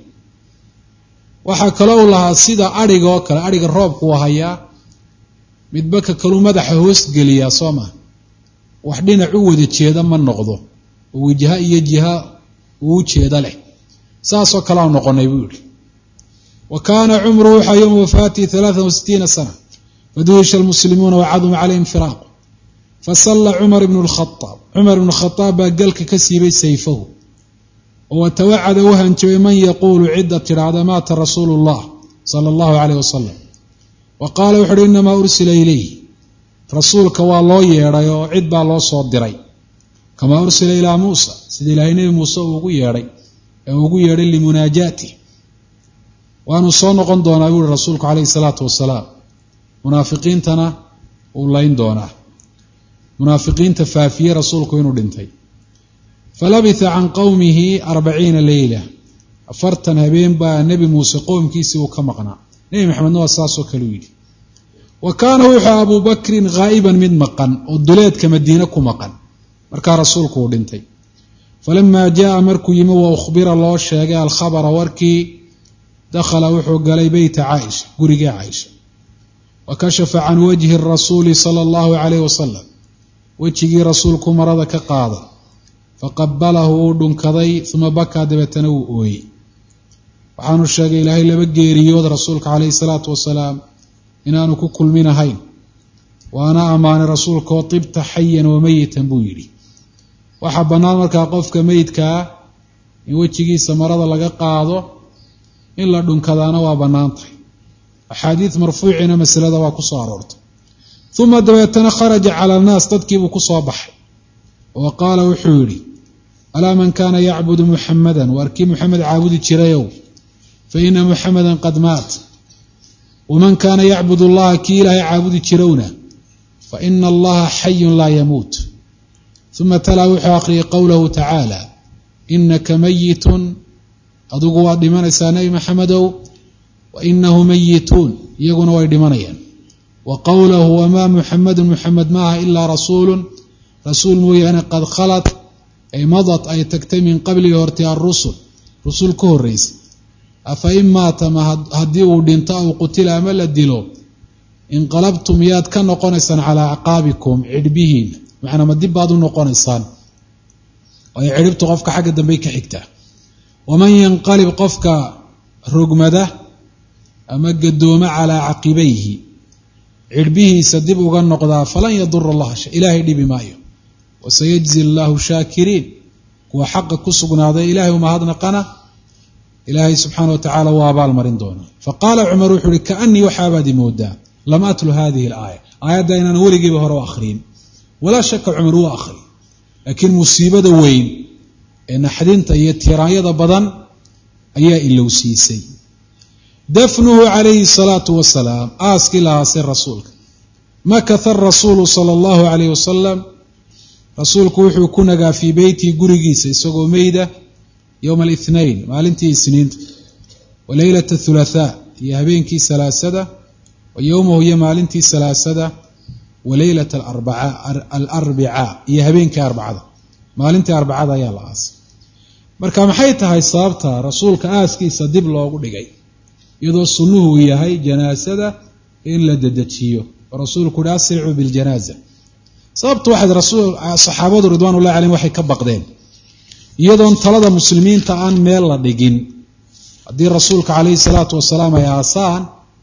waxaa kaloo u lahaa sida adhiga oo kale, adhiga roobku u hayaa midba ka kaluu madaxa hoos geliyaa soo maa, wax dhinac u wada jeeda ma noqdo, oo wajaha iyo jiha uu u jeeda leh. saasoo kalea noqonay buu yihi. wa kaana cumruhu waxaa yowma wafaatihi halaathan wa sitiina sana. faduhisha almuslimuuna wacaduma calayhim firaaqu. fasalla cumar ibnu lkhaaab, cumar ibnu khaaab baa galka ka siibay sayfahu, oo watawacada u hanjabay man yaquulu cidda tidhaahda maata rasuulu llah sala allahu calayh wasalam. wa qaala wuxu uhi inamaa ursila ilayh, rasuulka waa loo yeedhay oo cid baa loo soo diray. kamaa ursila ilaa muusa, sida ilaahay nebi muuse uu ugu yeedhay ee ugu yeedhay limunaajaatih. waanuu soo noqon doonaa buu uhi rasuulku calayhi salaatu wasalaam. munaafiqiintana uu layn doonaa, munaafiqiinta faafiye rasuulku inuu dhintay. falabitha can qowmihi arbaciina leyla, afartan habeen baa nebi muuse qowmkiisii uu ka maqnaa. nebi maxamedna waa saasoo kale u yidhi. wa kaana wuxuu abuu bakrin ghaa'iban mid maqan oo duleedka madiine ku maqan markaa rasuulku uu dhintay. falamaa jaa markuu yimi wa ukhbira loo sheegay alkhabara warkii, dakhala wuxuu galay beyta caaisha, gurigii caaisha. wa kashafa can wajhi rasuuli sala allahu calayh wasalam, wejigii rasuulku marada ka qaada. faqabalahu wuu dhunkaday, uma bakaa dabeetana wuu ooyey. waxaanu sheegay ilaahay laba geeriyood rasuulka calayhi salaatu wasalaam inaanu ku kulminahayn. waana ammaanay rasuulka oo tibta xayan wa meyitan buu yidhi. waxaa bannaan markaa qofka meydkaa in wejigiisa marada laga qaado, in la dhunkadaana waa bannaan tahay. axaadiid marfuucina masalada waa ku soo aroortay. uma dabeetana kharaja cala annaas, dadkiibuu ku soo baxay. wa qaala wuxuu yidhi alaa man kaana yacbudu muxamadan waar kii muxamed caabudi jirayow faina muxamadan qad maat waman kaana yacbud allaha kii ilaahay caabudi jirowna faina allaha xayun laa yamuut uma talaa wuxuu aqriyay qowlahu tacaala inaka mayitun adigu waad dhimanaysaa nebi maxamedow wainahu mayituun iyaguna way dhimanayaan wa qowlahu wamaa muxamedun muxamed maaha ilaa rasuulun rasuul mooyaane qad khalat ay madad ay tagtay min qablihi hortay arusul rusul ka horraysa afa in maata ma haddii uu dhinto aw qutila ama la dilo inqalabtum miyaad ka noqonaysaan calaa acqaabikum cidhbihiina macnaa ma dib baad u noqonaysaan waayo cidhibtu qofka xagga dambey ka xigtaa waman yanqalib qofka rogmada ama gadooma calaa caqibayhi cidhbihiisa dib uga noqdaa falan yadura allaha shay ilaahay dhibi maayo wasayajzi allaahu shaakiriin kuwa xaqa ku sugnaaday ilaahay umahadnaqana ilaahay subxaana wa tacaala waa abaalmarin doonaa faqaala cumar wuxuu uhi kaanii waxaabaad imoodaa lam atlu hadihi alaaya aayadda inaan weligiiba hore u akhriyin walaa shaka cumar wuu akhriy laakiin musiibada weyn ee naxdinta iyo tiraanyada badan ayaa ilowsiisay dafnuhu calayhi salaatu wasalaam aaskii lahaase rasuulka makatha arasuulu sala allahu calayhi wasalam rasuulku wuxuu ku nagaa fii beytihi gurigiisa isagoo meyda yowma alithnain maalintii isniinta wa leylata athulaathaa iyo habeenkii salaasada wa yowmahu iyo maalintii salaasada wa leylata alarbicaa iyo habeenkii arbacada maalintii arbacada ayaa la aasay marka maxay tahay sababta rasuulka aaskiisa dib loogu dhigay iyadoo sunnuhu uu yahay janaasada in la dedejiyo oo rasuulku uhi asricuu biljanaaza sababtu waxayd rasuul saxaabadu ridwaanullahi calayhim waxay ka baqdeen iyadoon talada muslimiinta aan meel la dhigin haddii rasuulka calayhi salaatu wasalaam ay aasaan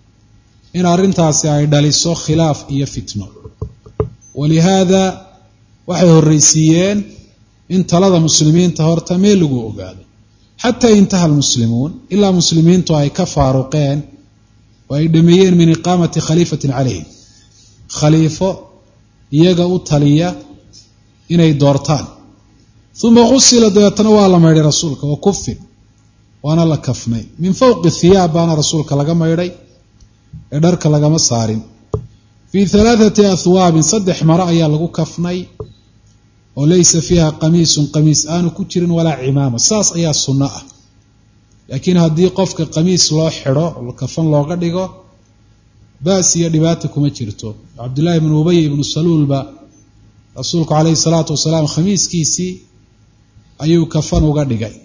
in arrintaasi ay dhaliso khilaaf iyo fitno walihaada waxay horreysiiyeen in talada muslimiinta horta meel lagu ogaado xataa intaha almuslimuun ilaa muslimiintu ay ka faaruqeen oo ay dhameeyeen min iqaamati khaliifatin calayhim khaliifo iyaga u taliya inay doortaan uma qusila dabeetana waa la maydhay rasuulka wa kufin waana la kafnay min fowqi thiyaab baana rasuulka laga maydhay ee dharka lagama saarin fii halaathati ahwaabin saddex maro ayaa lagu kafnay oo laysa fiiha qamiisun qamiis aanu ku jirin walaa cimaama saas ayaa sunno ah laakiin haddii qofka qamiis loo xidho oo kafan looga dhigo baas iyo dhibaata kuma jirto cabdullaahi ibnu ubay ibnu saluulba rasuulku calayhi salaatu wasalaam khamiiskiisii ayuu kafan uga dhigay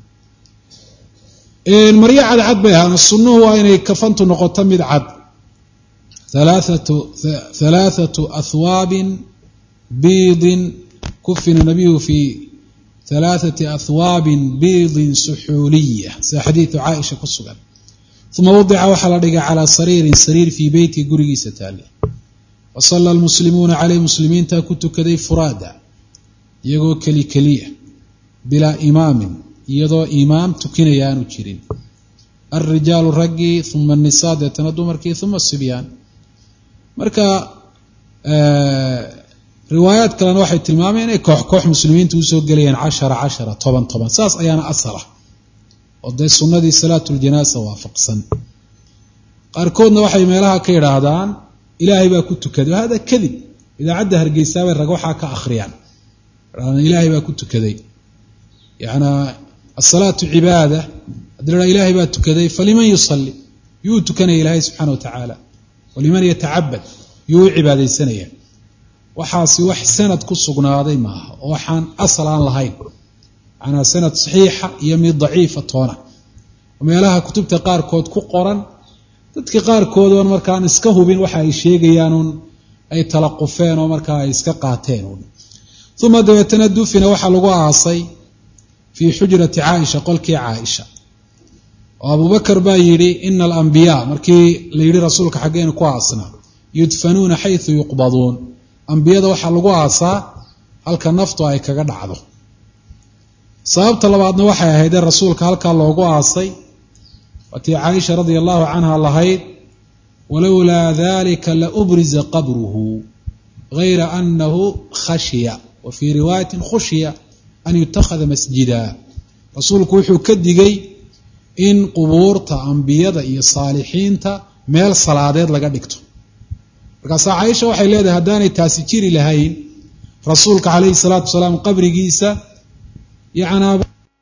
maryo cadcad bay ahaana sunnuhu waa inay kafantu noqoto mid cad halaathatu halaathatu ahwaabin biidin kufina nabiyu fii halaathati ahwaabin biidin suxuuliya sida xadiidu caaisha ku sugan uma wadica waxaa la dhigay calaa sariirin sariir fii beyti gurigiisa taale wasalla almuslimuuna caleyh muslimiintaa ku tukaday furaada iyagoo keli keliya bilaa imaamin iyadoo imaam tukinaya aanu jirin alrijaalu raggii uma annisaa deetana dumarkii uma sibyaan marka riwaayaad kalena waxay tilmaameen inay koox koox muslimiinta usoo gelayeen cashara cashara toban toban saas ayaana asal ah oo dee sunnadii salaatuljanaasa waafaqsan qaarkoodna waxay meelaha ka yidhaahdaan ilaahay baa ku tukaday hada kadib idaacadda hargeysaabay rag waxaa ka akhriyaan ilaahay baa ku tukaday yani asalaatu cibaada haddii la ilaahay baa tukaday faliman yusalli yuu tukanaya ilaahay subxaana wa tacaala waliman yatacabad yuu u cibaadaysanaya waxaasi wax sanad ku sugnaaday maaha oo waxaan asal aan lahayn macnaa sanad saxiixa iyo mid daciifa toona meelaha kutubta qaarkood ku qoran dadka qaarkood oo markaan iska hubin waxa ay sheegayaan un ay talaqufeen oo markaa ay iska qaateen un uma dabeetana dufina waxa lagu aasay fii xujrati caaisha qolkii caaisha oo abubakar baa yidhi ina alambiyaa markii la yidhi rasuulka xaggeenu ku aasnaa yudfanuuna xaysu yuqbaduun ambiyada waxaa lagu aasaa halka naftu ay kaga dhacdo sababta labaadna waxay ahaydee rasuulka halkaa loogu aasay watii caaisha radia allahu canha lahayd walowlaa dalika la ubriza qabruhu gayra anahu khashiya wa fii riwaayatin khushiya an yutakhada masjida rasuulku wuxuu ka digay in qubuurta ambiyada iyo saalixiinta meel salaadeed laga dhigto markaasaa caaisha waxay leedahay haddaanay taasi jiri lahayn rasuulka calayhi salaatu wasalaam qabrigiisa yacnaa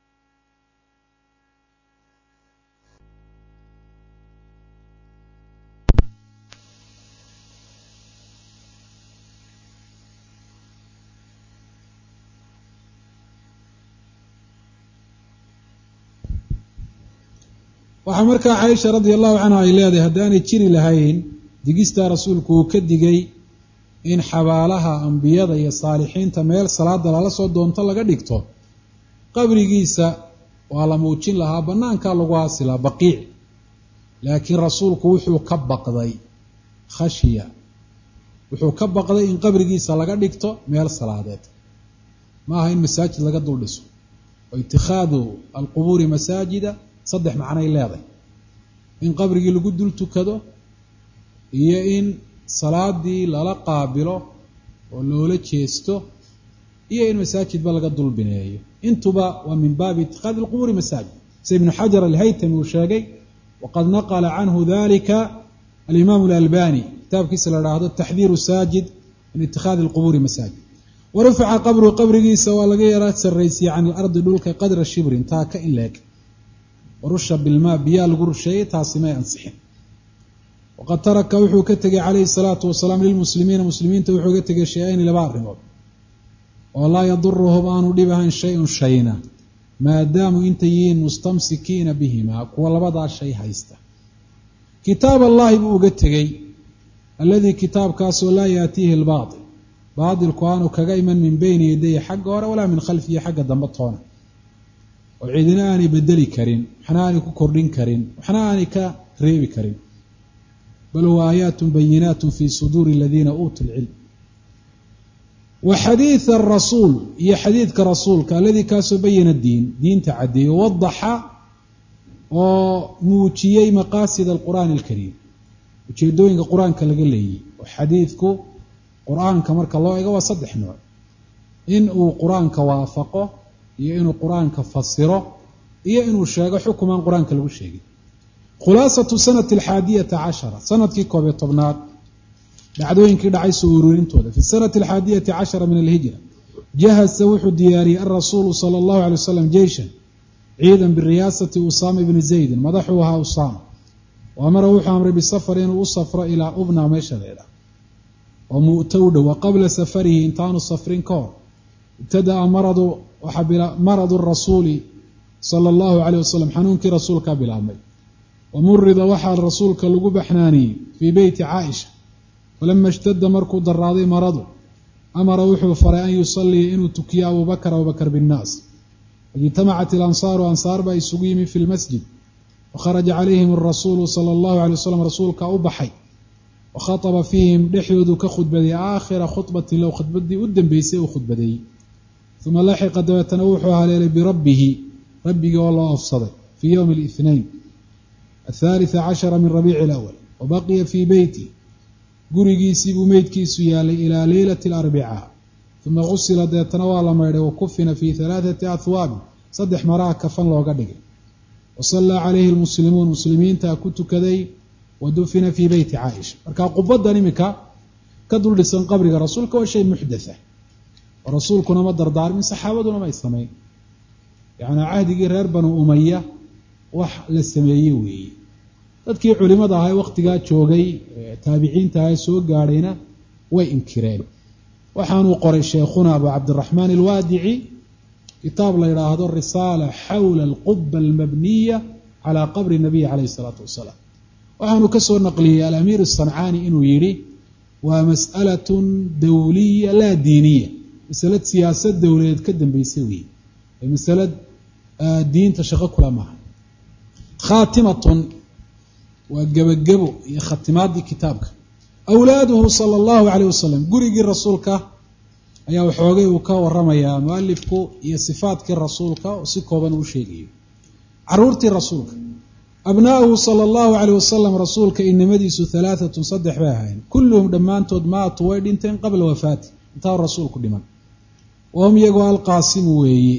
waxaa markaa caaisha radia allahu canha ay leedahay haddaanay jiri lahayn digistaa rasuulku uu ka digay in xabaalaha ambiyada iyo saalixiinta meel salaada lala soo doonto laga dhigto qabrigiisa waa la muujin lahaa bannaankaa lagu aasi lahaa baqiic laakiin rasuulku wuxuu ka baqday khashiya wuxuu ka baqday in qabrigiisa laga dhigto meel salaadeed ma aha in masaajid laga dul dhiso wa itikhaadu alqubuuri masaajida saddex macnay leedahay in qabrigii lagu dul tukado iyo in salaadii lala qaabilo oo loola jeesto iyo in masaajidba laga dul bineeyo intuba waa min baabi itikaadi alqubuuri masaajid sida ibnu xajar alhaytami uu sheegay waqad naqala canhu dalika alimaamu alalbani kitaabkiisa la dhaahdo taxdiiru saajid min itikaadi alqubuuri masaajid warufica qabru qabrigiisa waa laga yara sarraysiyey can ilardi dhulka qadra shibrin taa ka in leeg warusha bilmaa biyaa lagu rusheeyey taasi may ansixin waqad taraka wuxuu ka tegey calayhi salaatu wasalaam lilmuslimiina muslimiinta wuxuu ka tegey shay-ayni laba arrimood oo laa yaduruhum aanu dhib ahayn shay-un shayna maadaamuu intay yihiin mustamsikiina bihimaa kuwa labadaa shay haysta kitaab allahi buu uga tegey alladii kitaabkaasoo laa yaatiihi albaatil baatilku aanu kaga iman min beyni yadayhi xagga hore walaa min khalfihi xagga dambe toona oo cidina aanay bedeli karin waxna aanay ku kordhin karin waxna aanay ka reebi karin bal huwa aayaatun bayinaatun fii suduuri aladiina uutuu lcilm wa xadiida arasuul iyo xadiidka rasuulka alladii kaasoo bayana diin diinta caddeeyo wadaxa oo muujiyey maqaasid alqur'aani alkariim ujeedooyinka qur-aanka laga leeyey oo xadiidku qur-aanka marka loo ego waa saddex nooc in uu qur-aanka waafaqo iyo inuu qur-aanka fasiro iyo inuu sheego xukumaan qur-aanka lagu sheegay khulaasatu sanati alxaadiyata cashara sanadkii koob iyo tobnaad dhacdooyinkii dhacay soo ururintooda fi sanati alxaadiyati cashara min alhijra jahasa wuxuu diyaariyey alrasuulu sala allahu alay wasalam jeyshan ciidan biriyaasati usaama ibni zaydin madaxuu ahaa usaama wa amara wuxuu amray bisafar inuu u safro ilaa ubna meesha leedha oo mu'tow dhow wa qabla safarihi intaanu safrin ka hor ibtadaa maradu waxaa maradu rasuuli sala allahu calayh wasalam xanuunkii rasuulkaa bilaabmay wa murida waxaa rasuulka lagu baxnaaniyey fii beyti caaisha falama ishtadda markuu daraaday maradu amara wuxuu faray an yusalliya inuu tukiyo abubakar abubakar binnaas faijtamacat ilansaaru ansaar baa isugu yimi fi lmasjid wakharaja calayhim arasuulu sala allahu alay wasalam rasuulkaa u baxay wakhataba fiihim dhexdoodu ka khudbaday aakhira khudbatin low khudbadii u dambeysay uu khudbadeeyey uma laxiqa dabeetana wuxuu haleelay birabbihi rabbigii oo loo ofsaday fii yowmi alithnain athalitha cashara min rabiici alawal wabaqiya fii beyti gurigiisii buu meydkiisu yaalay ilaa leylati alarbicaa uma gusila dabeetana waa la maydhay wakufina fii halaathati ahwaabin saddex maraa kafan looga dhigay wasallaa calayhi almuslimuun muslimiintaa ku tukaday wa dufina fii beyti caaisha markaa qubaddan iminka ka dul dhisan qabriga rasuulka waa shay muxdatha oo rasuulkuna ma dardaarmin saxaabaduna may samayn yacnii cahdigii reer banu umaya wax la sameeyey weeye dadkii culimada ahay wakhtigaa joogay taabiciinta ahay soo gaadhayna way inkireen waxaanuu qoray sheekhuna abu cabdiraxmaan alwaadici kitaab la yidhaahdo risaala xawla alquba almabniya calaa qabri nabiyi calayhi isalaatu wasalaam waxaanuu ka soo naqliyey alamiir asancaani inuu yidhi waa mas'alatun dawliya laa diiniya masalad siyaasad dowladeed ka dambeysay weeye ee masalad diinta shaqo kula maaha khaatimatun waa gebagebo iyo khatimaadii kitaabka awlaaduhu sala allahu calayh wasalam gurigii rasuulka ayaa waxoogay uu ka waramayaa mualifku iyo sifaadkii rasuulka oo si kooban uu sheegayo caruurtii rasuulka abnaa'uhu sala allahu calayh wasalam rasuulka inamadiisu halaahatun saddex bay ahayn kulluhum dhammaantood maatuu way dhinteen qabla wafaati intaa rasuulku dhiman wahum iyagoo alqaasimu weeye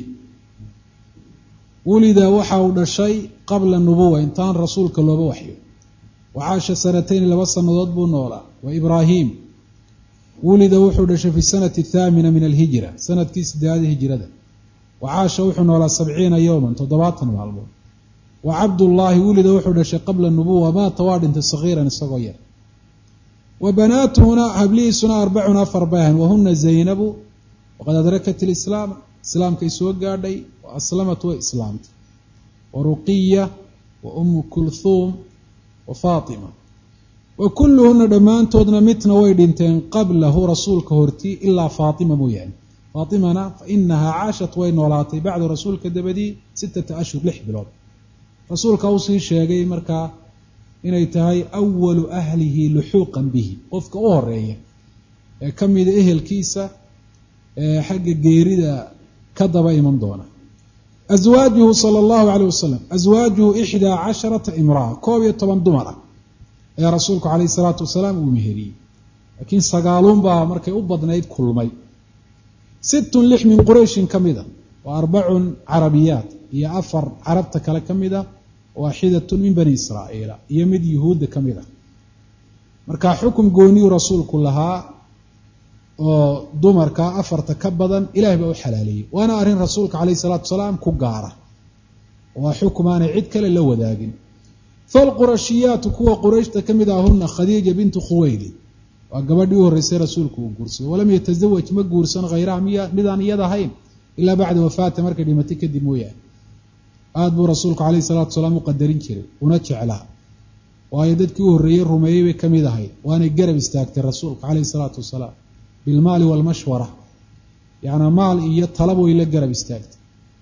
wulida waxa uu dhashay qabla nubuwa intaan rasuulka looba waxyo wacaasha sanatayn laba sannadood buu noolaa wa ibraahim wulida wuxuu dhashay fi sanati athaamina min alhijra sanadkii sideedaad hijrada wacaasha wuxuu noolaa sabciina yowman toddobaatan maalmood wa cabdullaahi wulida wuxuu dhashay qabla nubuwa maata waa dhintay sagiiran isagoo yar wa banaatuhuna hablihiisuna arbacun afar bay ahayn wahuna zaynabu waqad adrakat ilislaama islaamkay soo gaadhay wa aslamat way islaamtay wa ruqiya wa umu kulhuum wa faatima wa kulluhuna dhammaantoodna midna way dhinteen qablahu rasuulka hortii ilaa faatima mooyaane faatimana fa inahaa caashat way noolaatay bacda rasuulka dabadii sittata ashhur lix bilood rasuulka uu sii sheegay markaa inay tahay awalu ahlihi luxuuqan bihi qofka u horeeya ee ka mida ehelkiisa ee xagga geerida ka daba iman doona aswaajuhu sala allahu calayh wasalam aswaajuhu ixdaa casharata imraa koob iyo toban dumar ah ayaa rasuulku calayhi salaatu wasalaam uu meheriyey laakiin sagaaluun baa markay u badnayd kulmay sittun lix min qurayshin ka mida wa arbacun carabiyaat iyo afar carabta kale ka mida waaxidatun min bani israa'iila iyo mid yuhuudda ka mid ah markaa xukum gooniyuu rasuulku lahaa oo dumarka afarta ka badan ilahay baa u xalaaleeyey waana arrin rasuulka calayhi salaatu wasalaam ku gaara waa xukum aanay cid kale la wadaagin falqurashiyaatu kuwa qurayshta ka mid ahuna khadiija bintu khuwaylid waa gabadhii u horreysay rasuulku uu guursaday walam yatasawaj ma guursan hayraha midaan iyada ahayn ilaa bacda wafaata markay dhimatay kadib mooyaane aada buu rasuulku calayhi salaatu wasalaam u qadarin jiray una jeclaa waayo dadkii u horreeyey rumeeyey bay ka mid ahayd waanay garab istaagtay rasuulka calayhi salaatu wasalaam bilmaali waalmashwara yacnaa maal iyo talaba way la garab istaagtay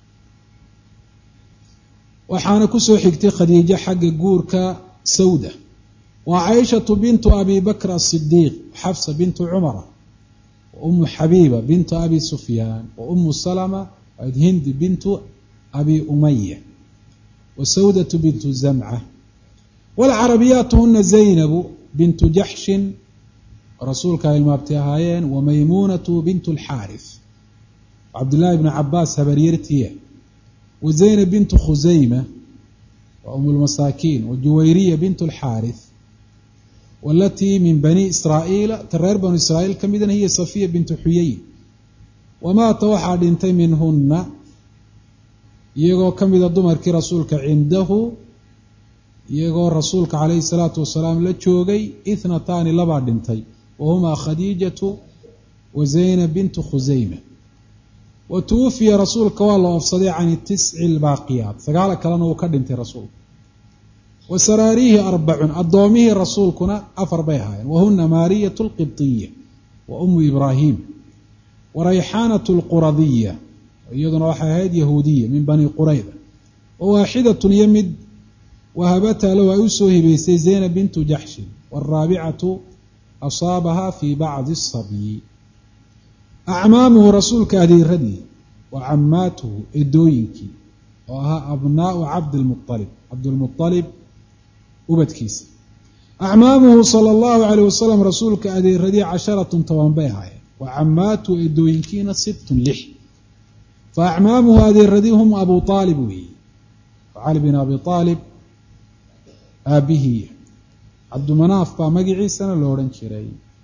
waxaana kusoo xigtay khadiijo xagga guurka sawda waa caaishatu bintu abi bakr asidiiq xafsa bintu cumara wa umu xabiiba bintu abi sufyaan wa umu salama hindi bintu abi umaya wa sawdatu bintu zamca waalcarabiyaatu huna zaynabu bintu jaxshin rasuulka ay ilmaabtay ahaayeen wa maymuunatu bintu alxaaris cabdullaahi bni cabaas habaryartiya wa zaynab bintu khusayma wa umu lmasaakiin wa juwayriya bintu alxaaris walatii min bani israa'iila ta reer banu israa'iil ka midana hiya safiya bintu xuyayn wamaata waxaa dhintay minhuna iyagoo ka mida dumarkii rasuulka cindahu iyagoo rasuulka calayhi salaatu wasalaam la joogay ithnataani labaa dhintay wahumaa khadiijatu wa zaynab bintu khusayma wa tuwufiya rasuulka waa la oofsaday can tisci albaaqiyaat sagaala kalena uu ka dhintay rasuulka wa saraariihi arbacun addoomihii rasuulkuna afar bay ahaayeen wahuna maariyatu alqibtiya wa umu ibraahim wa rayxaanatu alquradiya iyaduna waxay ahayd yahuudiya min bani qurayda wa waaxidatun iyo mid wahabataa low ay u soo hibaysay zaynab bintu jaxshin waalraabicatu asaabahaa fii bacdi asabyi acmaamuhu rasuulka adeeradii wa cammaatuhu edooyinkii oo ahaa abnaau cabdilmualib cabdilmualib ubadkiisa acmaamuhu sala allahu calayh wasalam rasuulka adeeradii casharatun toban bay ahaayeen wa cammaatuhu edooyinkiina sittun lix fa acmaamuhu adeeradii hum abu aalib weeye cali bin abi aalib aabihii cabdumanaaf baa magaciisana lo odhan jiray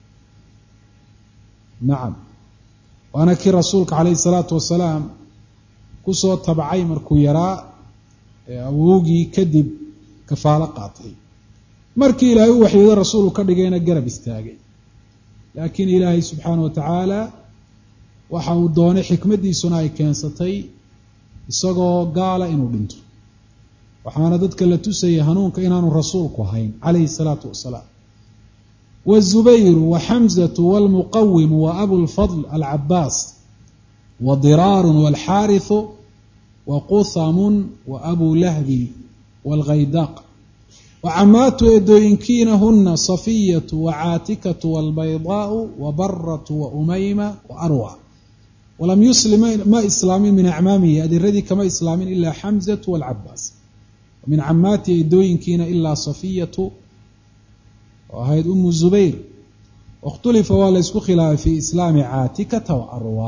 nacam waana kii rasuulka calayhi salaatu wasalaam kusoo tabcay markuu yaraa ee awowgii kadib kafaalo qaatay markii ilaahay u waxyoodo rasuulku ka dhigayna garab istaagay laakiin ilaahay subxaana wa tacaala waxa uu doonay xikmaddiisuna ay keensatay isagoo gaala inuu dhinto waxaana dadka la tusayay hanuunka inaanu rasuulku ahayn calayhi salaatu wasalaam wazubayru wa xamzatu waalmuqawimu wa abulfadl alcabaas wa diraarun waalxaarisu wa quhamun wa abu lahbin waalghaydaaq wa camaatu edooyinkiina huna safiyatu wa caatikatu waalbaydaau wa baratu wa umayma wa arwa walam yuslim ma islaamin min acmaamihi adeeradii kama islaamin ilaa xamzatu waalcabaas min camaati edooyinkiina ilaa safiyatu oo ahayd umu zubayr wakhtulifa waa la ysku khilaafay fii islaami caatikata wa arwa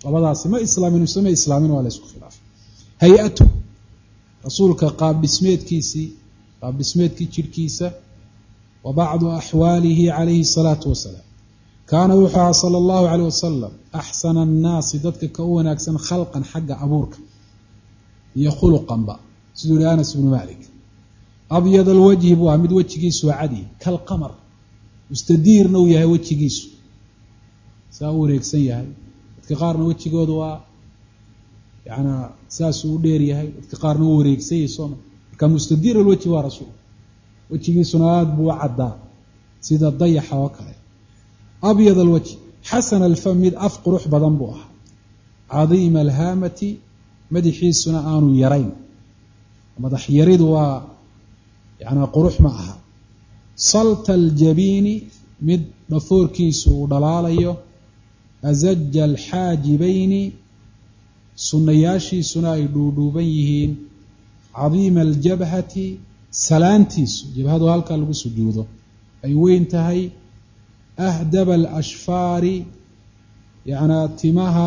labadaasi ma islaamin mise ma islaamin waa la isku khilaafay. hay-atu rasuulka qaab dhismeedkiisii qaab dhismeedkii jidhkiisa wa bacdu axwaalihi calayhi الsalaatu wasalaam kaana wuxuu ahaa sala allahu calayh wasalam axsana annaasi dadka ka u wanaagsan khalqan xagga abuurka iyo khuluqanba siduu yihi anas ibnu malik. abyad alwajhi buu ahaa mid wejigiisu waa cadi kalqamar mustadiirna uu yahay wejigiisu saa u wareegsan yahay. dadka qaarna wejigooda waa yana saasuu u dheer yahay, dadka qaarna u wareegsan yahay sooma marka mustadiir alwajhi waa rasuul wejigiisuna aada buu u caddaa sida dayaxa oo kale. abyad alwajhi xasana alfam mid af qurux badan buu ahaa. cadiima alhaamati madaxiisuna aanu yarayn, madax yaridu waa yana qurux ma aha. salta aljabiini mid dhafoorkiisu uu dhalaalayo. azaja alxaajibayni sunnayaashiisuna ay dhuudhuuban yihiin. cadiima aljabhati salaantiisu jabhadu halkaa lagu sujuudo ay weyn tahay. ahdaba alashfaari yanaa timaha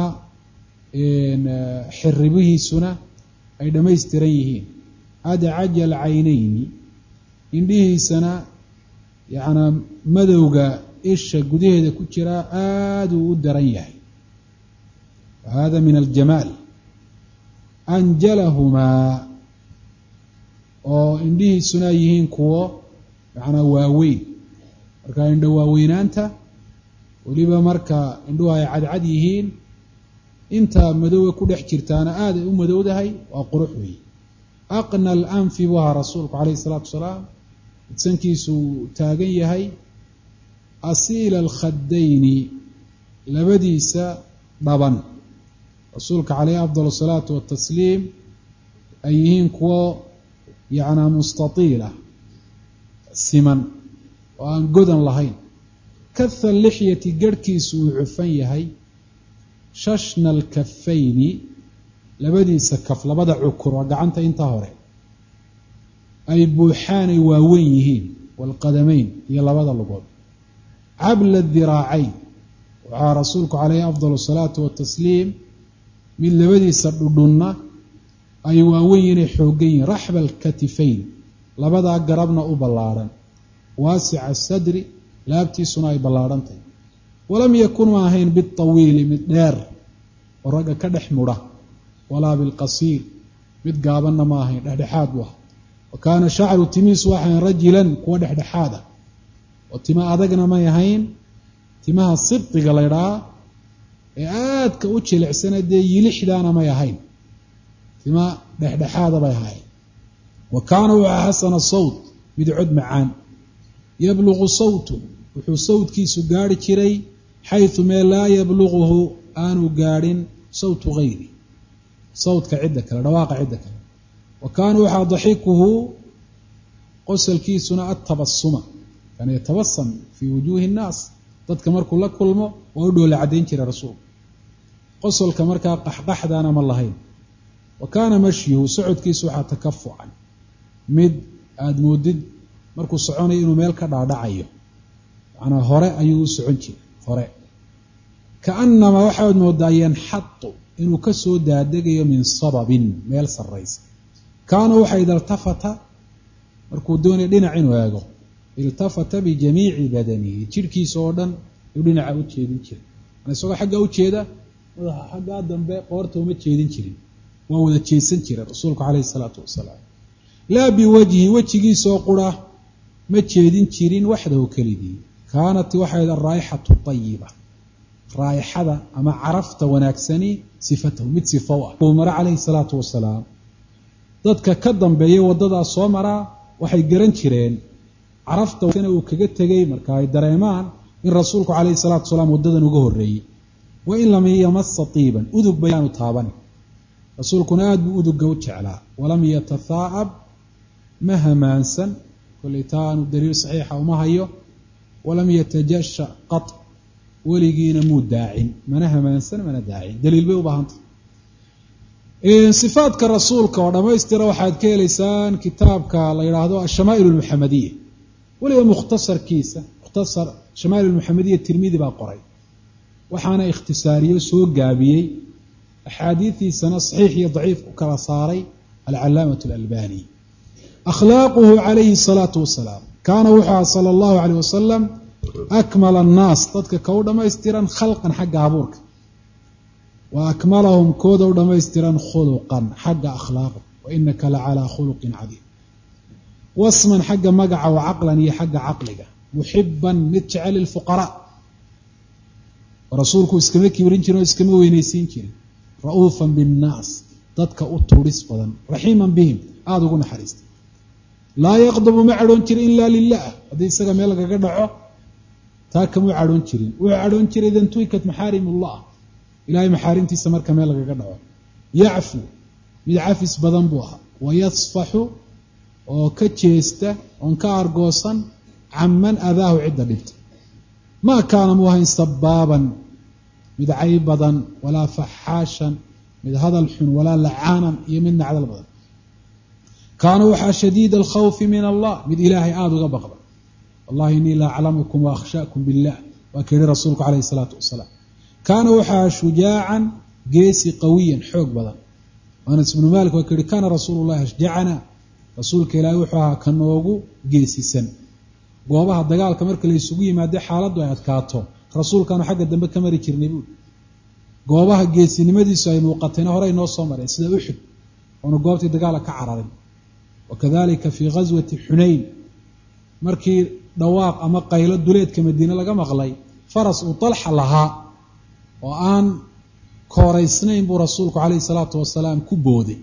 xiribihiisuna ay dhammaystiran yihiin. adcaja alcaynayni indhihiisana yanaa madowga isha gudaheeda ku jiraa aada uu u daran yahay. wahada min aljamaal. anjalahumaa oo indhihiisuna yihiin kuwo yanaa waaweyn marka indho waaweynaanta weliba marka indhuhu ay cadcad yihiin inta madowga ku dhex jirtaana aada ay u madowdahay waa qurux weeye. aqna alanfi buu ahaa rasuulku calayhi isalaatu wasalaam sankiisu taagan yahay. asiila alkhadayni labadiisa dhaban rasuulka calayhi afdal asalaatu watasliim ay yihiin kuwo yanaa mustatiila siman oo aan godan lahayn. kaha lixyati garhkiisu uu cufan yahay. shashna alkafayni labadiisa kaf labada cukur waa gacanta inta hore ay buuxaanay waaweyn yihiin. waalqadamayn iyo labada lugood. cabla diraacayn waxaa rasuulku calayhi afdal asalaatu watasliim mid labadiisa dhudhunna ay waaweyn inay xoogan yihiin. raxba alkatifayn labadaa garabna u ballaadhan. waasica asadri laabtiisuna ay ballaadhantahy. walam yakun ma ahayn biawiili mid dheer oo ragga ka dhex mudha walaa bilqasiir mid gaabanna ma ahayn dhexdhexaad bu aha. wa kaana shacru timiisu waxayn rajilan kuwa dhexdhexaad ah oo tima adagna may ahayn timaha sibtiga laydhaa ee aadka u jilicsana dee yilixdaana may ahayn tima dhexdhexaada bay ahayn. wa kaana wuxuu xasana sawt mid cod macaan. yablugu sawtu wuxuu sawtkiisu gaari jiray xayثu mee laa yabluguhu aanu gaadhin sawtu gayri sawtka cidda kale dhawaaqa cidda kale. wa kaana waxaa daxikuhu qosalkiisuna atabasuma kaana yatabasam fii wujuuhi الnaas dadka markuu la kulmo waa u dhoola caddayn jiray rasuulku qosolka markaa qaxqaxdaana ma lahayn. wa kaana mashyuhu socodkiisu waxaa takafucan mid aada moodid markuu soconayo inuu meel ka dhaadhacayo macnaa hore ayuu u socon jiray hore. kaanamaa waxaad moodaa yanxatu inuu ka soo daadegayo min sababin meel sarraysa. kaana waxa ida iltafata markuu doonaya dhinac inuu eego iltafata bijamiici badanihi jidhkiisa oo dhan ayuu dhinaca u jeedin jiray. isagoo xaggaa u jeeda madaxa xaggaa dambe qoorta uma jeedin jirin waa wada jeesan jiray rasuulku calayhi salaatu wasalaam. laa biwajhi wejigiisaoo qura ma jeedin jirin waxdahu keligii. kaanat waxayd araa'ixatu ayiba raa'ixada ama carafta wanaagsani sifatahu mid sifow ah uu mara calayhi salaatu wasalaam. dadka ka dambeeya waddadaas soo maraa waxay garan jireen carafta uu kaga tegay marka ay dareemaan in rasuulku calayhi salaatu wasalaam waddadan uga horreeyey. wa in lam yamasa tiiban udug bayaanu taaban rasuulkuna aada buu udugga u jeclaa. walam yatathaa'ab ma hamaansan kollay taa aanu daliil saxiixa uma hayo. walam yatajasha qat weligiina muu daacin mana hamaansan mana daacin daliil bay u baahantay. sifaadka rasuulka oo dhammaystira waxaad ka helaysaan kitaabka la yidhaahdo ashamaa'il almuxamadiya weliba mukhtasarkiisa mukhtasar shamaa'il almuxamadiya tirmidi baa qoray waxaana ikhtisaariyo soo gaabiyey axaadiidiisana saxiix iyo daciif u kala saaray alcalaamatu alalbani. akhlaaquhu calayhi الsalaatu wasalaam kaana wuxuu aha sala allahu calayh wasalam akmala annaas dadka ka u dhammaystiran khalqan xagga abuurka wa akmalahum kooda u dhammaystiran khuluqan xagga akhlaaqda wa inaka la calaa khuluqin cadiim. wasman xagga magaca wa caqlan iyo xagga caqliga muxiban mid jecel ilfuqaraa rasuulku iskama kibrin jirin oo iskama weynaysiin jirin. ra'uufan binnaas dadka u tuudhis badan raxiiman bihim aada ugu naxariista. laa yaqdabu ma cadhoon jirin ilaa lilah haddii isaga meel lagaga dhaco taa kamuu cadhoon jirin. wuxuu cadhoon jiray idan tuhikat maxaarim ullah ilaahay maxaarimtiisa marka meel lagaga dhaco. yacfu mid cafis badan buu ahaa. wayasfaxu oo ka jeesta oon ka argoosan canman adaahu cidda dhibta. maa kaana muu ahayn sabaaban mid cayb badan walaa faxaashan mid hadal xun walaa lacaanan iyo mid nacdal badan. kaana waxaa shadiid alkhawfi min allah mid ilaahay aada uga baqda. wallahi inii la aclamukum wa akhshaakum billah waa ka yihi rasuulku calayhi salaatu wasalaam. kaana waxaa shujaacan geesi qawiyan xoog badan. anas ibnu maalik waa ka yihi kaana rasuulu llahi ashjacana rasuulka ilaahay wuxuu ahaa ka noogu geesisan. goobaha dagaalka marka la isugu yimaade xaaladdu ay adkaato rasuulkaanu xagga dambe ka mari jirnay buuli. goobaha geesinimadiisu ay muuqatayna horey noo soo mareen sida uxud oonu goobtii dagaala ka cararin. wakadalika fii ghaswati xunayn markii dhawaaq ama qaylo duleedka madiine laga maqlay faras uu dalxa lahaa oo aan kooraysnayn buu rasuulku calayhi salaatu wasalaam ku booday.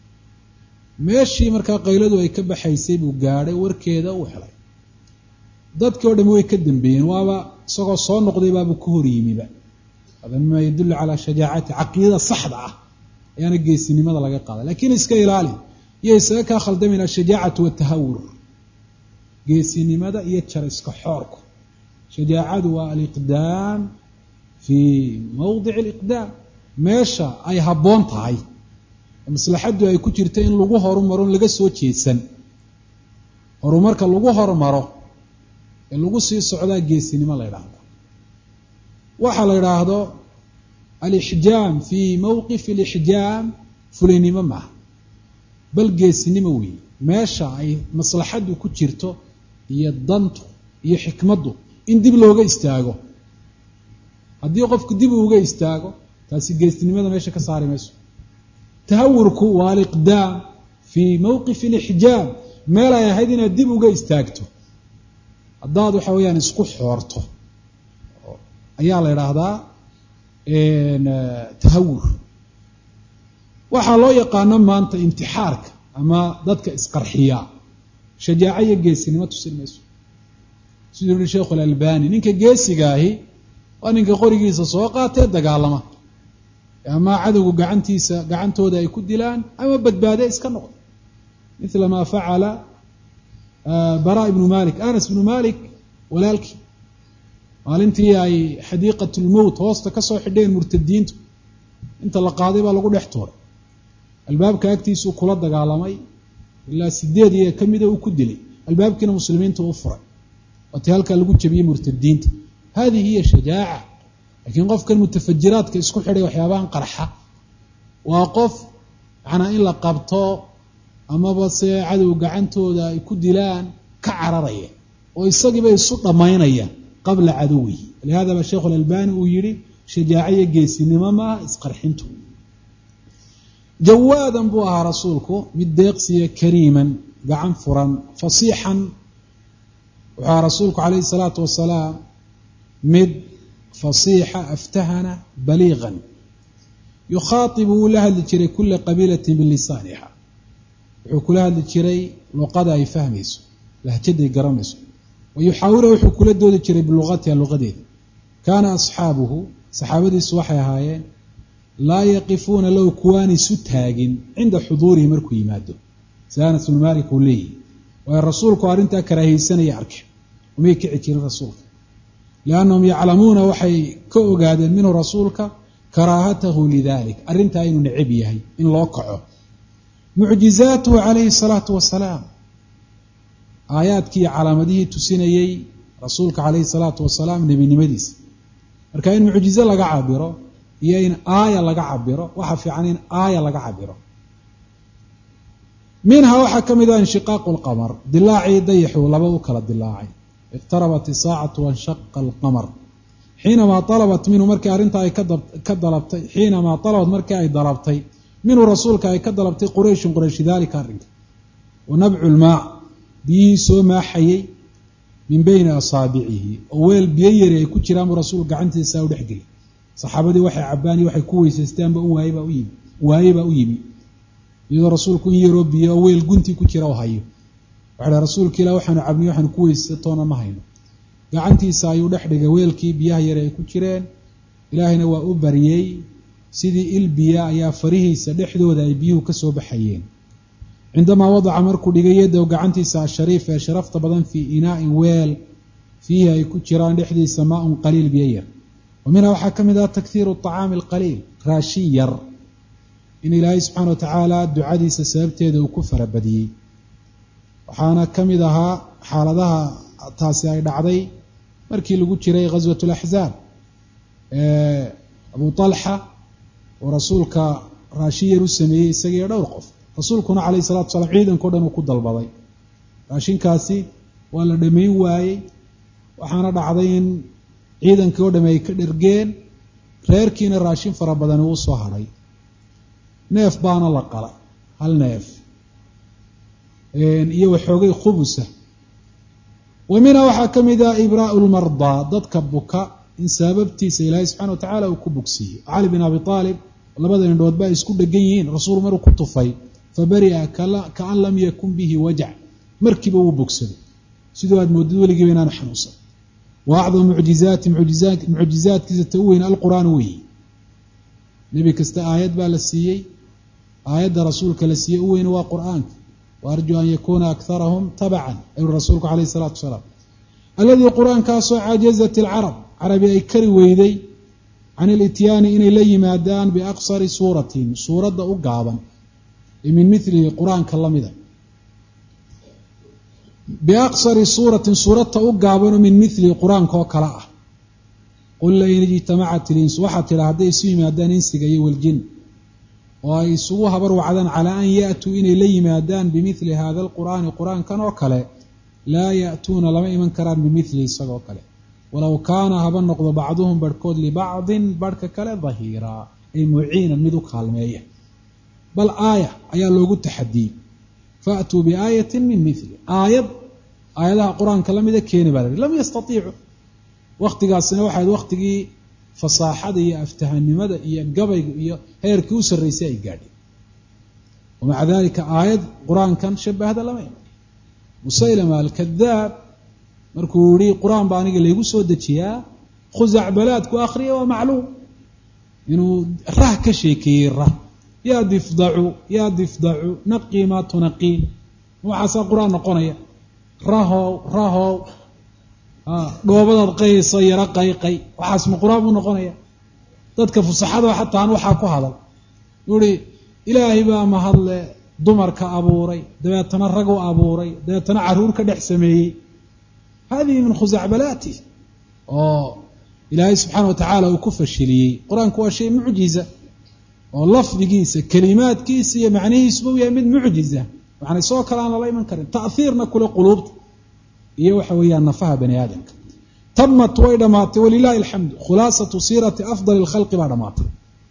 meeshii markaa qayladu ay ka baxaysay buu gaadhay warkeeda uu helay. dadkii o dhami way ka dambeeyeen waaba isagoo soo noqday baabuu ka hor yimiba. hada mima yadullu calaa shajaacati caqiidada saxda ah ayaana geesinimada laga qaaday. laakiin iska ilaali iyo isaga kaa khaldamin ashajaacatu watahawur geesinimada iyo jar iska xoorku. shajaacadu waa aliqdaam fii mawdici aliqdaam meesha ay habboon tahay maslaxaddu ay ku jirta in lagu horumaro laga soo jeedsan. horumarka lagu horumaro ee lagu sii socdaa geesinimo la yidhaahdo. waxaa la yidhaahdo alixjaam fii mowqifi alixjaam fulinimo maaha bal geesinimo weeye. meesha ay maslaxaddu ku jirto iyo dantu iyo xikmaddu in dib looga istaago. haddii qofku dib uga istaago taasi geesinimada meesha ka saari mayso. tahawurku waa aliqdaam fii mowqifi alixjaam meel ay ahayd inaad dib uga istaagto haddaad waxa weeyaan isku xoorto ayaa la yidhaahdaa tahawur. waxaa loo yaqaano maanta intixaarka ama dadka isqarxiya shajaaco iyo geesinimo tusin mayso. siduu yihi sheekhu alalbani ninka geesigaahi waa ninka qorigiisa soo qaatee dagaalama ama cadowgu gacantiisa gacantooda ay ku dilaan ama badbaade iska noqdo. mila maa facala bara ibnu malik anas ibnu malik walaalkii maalintii ay xadiiqat lmowt hoosta ka soo xidheen murtadiintu inta la qaaday baa lagu dhex tuuray. albaabka agtiisuu kula dagaalamay ilaa sideed iyo ka mida uu ku dilay. albaabkiina muslimiinta u furay waatii halkaa lagu jabiyey murtadiinta. hadihi hiya shajaaca. laakiin qofkan mutafajiraadka isku xidhay waxyaabahan qarxa waa qof macnaa in la qabto amaba se cadow gacantooda ay ku dilaan ka cararaya oo isagiiba isu dhammaynaya qabla cadowihi. lihaada baa sheekhu alalbani uu yihi shajaaciyo geesinimo maaha isqarxintu. jawaadan buu ahaa rasuulku mid deeqsiya kariiman gacan furan fasiixan. wuxuu ahaa rasuulku calayhi salaatu wasalaam mid fasiixa aftahana baliiqan yukhaatibu wuu la hadli jiray kula qabiilatin bilisaaniha. wuxuu kula hadli jiray luqada ay fahmayso lahjaday garanayso. wayuxaawiru wuxuu kula doodi jiray biluqatiha luqadeeda. kaana asxaabuhu saxaabadiisu waxay ahaayeen laa yaqifuuna low kuwaan isu taagin cinda xuduurihi markuu yimaado. si anas bnu maalik uu leeyihi waayo rasuulku arrintaa karaahiyeysanaya arkeen umay kici jirin rasuulka liannahum yaclamuuna waxay ka ogaadeen minhu rasuulka karaahatahu lidalik arrintaa inuu necab yahay in loo kaco. mucjizaatuhu calayhi salaatu wasalaam aayaadkii iyo calaamadihii tusinayey rasuulka calayhi salaatu wasalaam nebinimadiisa. marka in mucjizo laga cabiro iyo in aaya laga cabiro waxa fiican in aaya laga cabiro minha waxa kamid ah inshiqaaq alqamar dilaaci dayaxu laba u kala dilaacay iqtarabat isaacatu wanshaqa alqamar xiinama talabat minhu markii arrinta ay ka dalabtay xiinama talabat markii ay dalabtay minhu rasuulka ay ka dalabtay quraysh quraysh dalika arrinka wanabcu almaa biyihii soo maaxayay min bayni asaabicihi oo weel biyo yari ay ku jiraan buu rasuul gacantiisa u dhexgeliyay saxaabadii waxay cabaani waxay ku weysaystaanba u waayay baa u yimi waayay baa u yimi iyadoo rasuulku in yaroo biyo weel gunti ku jira oo hayo waxa rasuulka ilaa waxaanu cabniyo waxaanu ku weysaystoona ma hayno gacantiisa ayuu dhex dhigay weelkii biyaha yari ay ku jireen ilaahayna waa u bariyey sidii il biya ayaa farihiisa dhexdooda ay biyuhu ka soo baxayeen cindamaa wadaca markuu dhigay yaddow gacantiisa ashariif ee sharafta badan fii inaa'in weel fiihi ay ku jiraan dhexdiisa maa-un qaliil biyo yar wa minha waxaa ka mid ah takhiiru aطacaami alqaliil raashin yar in ilaahay subxaana wa tacaala ducadiisa sababteeda uu ku farabadiyey waxaana ka mid ahaa xaaladaha taasi ay dhacday markii lagu jiray ghaswat alaxzaab abu talxa oo rasuulka raashin yar u sameeyey isagiiyo dhowr qof rasuulkuna calayhi salatu wasalaam ciidanka o dhan uu ku dalbaday raashinkaasi waa la dhammayn waayey waxaana dhacday in ciidankii oo dhamme ay ka dhergeen reerkiina raashin fara badani uu soo hadhay neef baana la qalay hal neef iyo waxoogay khubusa wa minha waxaa ka mid ah ibraa'u lmardaa dadka buka in sababtiisa ilaahay subxana wa tacaala uu ku bogsiiyey cali bin abi aalib labada indhood ba ay isku dhegan yihiin rasuul maruu ku tufay fabari'a kaan lam yakun bihi wajac markiiba wuu bogsaday sidoo aad moodid weligiiba inaanu xanuunsan wa acdamu mucjizaati mucjizaadkiisa ta u weyn alqur'aan weeye nebi kasta aayad baa la siiyey aayadda rasuulka la siiyey u weyne waa qur'aanka wa arjuu an yakuuna akharahum tabacan ayuu rasuulku calayhi salaatu wasalaam alladii qur'aankaasoo cajazat alcarab carabi ay kari weyday can ilityaani inay la yimaadaan biaqsari suuratin suuradda u gaaban min milihi qur-aanka lamida biaqsari suuratin suuradta u gaabanoo min milihi qur-aanka oo kale ah qul lain ijtamacat ilinsu waxaa tidha hadday isu yimaadaan insiga iyo waljin oo ay isugu habar wacdaan calaa an ya'tuu inay la yimaadaan bimili hada alqur'aani qur-aankan oo kale laa ya'tuuna lama iman karaan bimilihi isagoo kale walow kaana haba noqdo bacduhum barhkood libacdin barhka kale dahiiraa ay muciinan mid u kaalmeeya bal aaya ayaa loogu taxadiyey faatuu biaayatin min mili aayad aayadaha qur-aanka lamida keeni baa lahi lam yastaiicu waktigaasina waxayd waktigii fasaaxada iyo aftahanimada iyo gabayga iyo heerkii u sarraysay ay gaadhay wamaca dalika aayad qur-aankan shabahda lama iman musaylama alkadaab markuu yihi qur-aan baa aniga laygu soo dejiyaa khuzac balaadku akhriya waa macluum inuu rah ka sheekeeyey rah yaa difdacu yaa difdacu naqii maa tunaqiin waxaasaa qur-aan noqonaya rahow rahow dhoobadaad qayso yaro qayqay waxaas ma qur-aan buu noqonaya dadka fusaxada xataan waxaa ku hadal uhi ilaahay baa mahadle dumarka abuuray dabeetana rag u abuuray dabeetana caruur ka dhex sameeyey hadihi min khusacbalaati oo ilaahay subxaana wa tacaala uu ku fashiliyey qur-aanku waa shay mucjiza oo lafdigiisa kelimaadkiisa iyo macnihiisuba u yahay mid mucjiza waxaana isoo kale aan lala iman karin ta'hiirna kule quluubta iyo waxa weeyaan nafaha bani aadamka tamat way dhamaatay walilahi alxamdu khulaasatu siirati afdali lkhalqi baa dhamaatay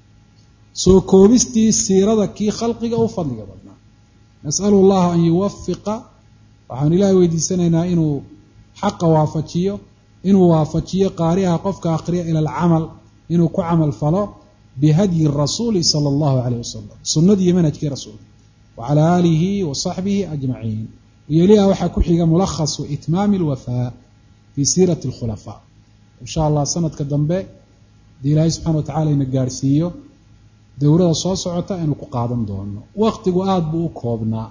soo koobistii siirada kii khalqiga u fadliga badnaa nas'alu llaha an yuwafiqa waxaan ilaahay weydiisanaynaa inuu xaqa waafajiyo inuu waafajiyo qaariha qofka akhriya ila alcamal inuu ku camal falo bihadyi rasuuli sala allahu calayh wasalam sunnadii iyo manhajkii rasuulka wacala aalihi wa saxbihi ajmaciin yeliha waxaa ku xiga mulakhasu itmaami alwafaa fii siirati alkhulafaa insha allah sanadka dambe hadii ilaahay subxana wa tacala ina gaadhsiiyo dowrada soo socota inuu ku qaadan doono waqtigu aada buu u koobnaa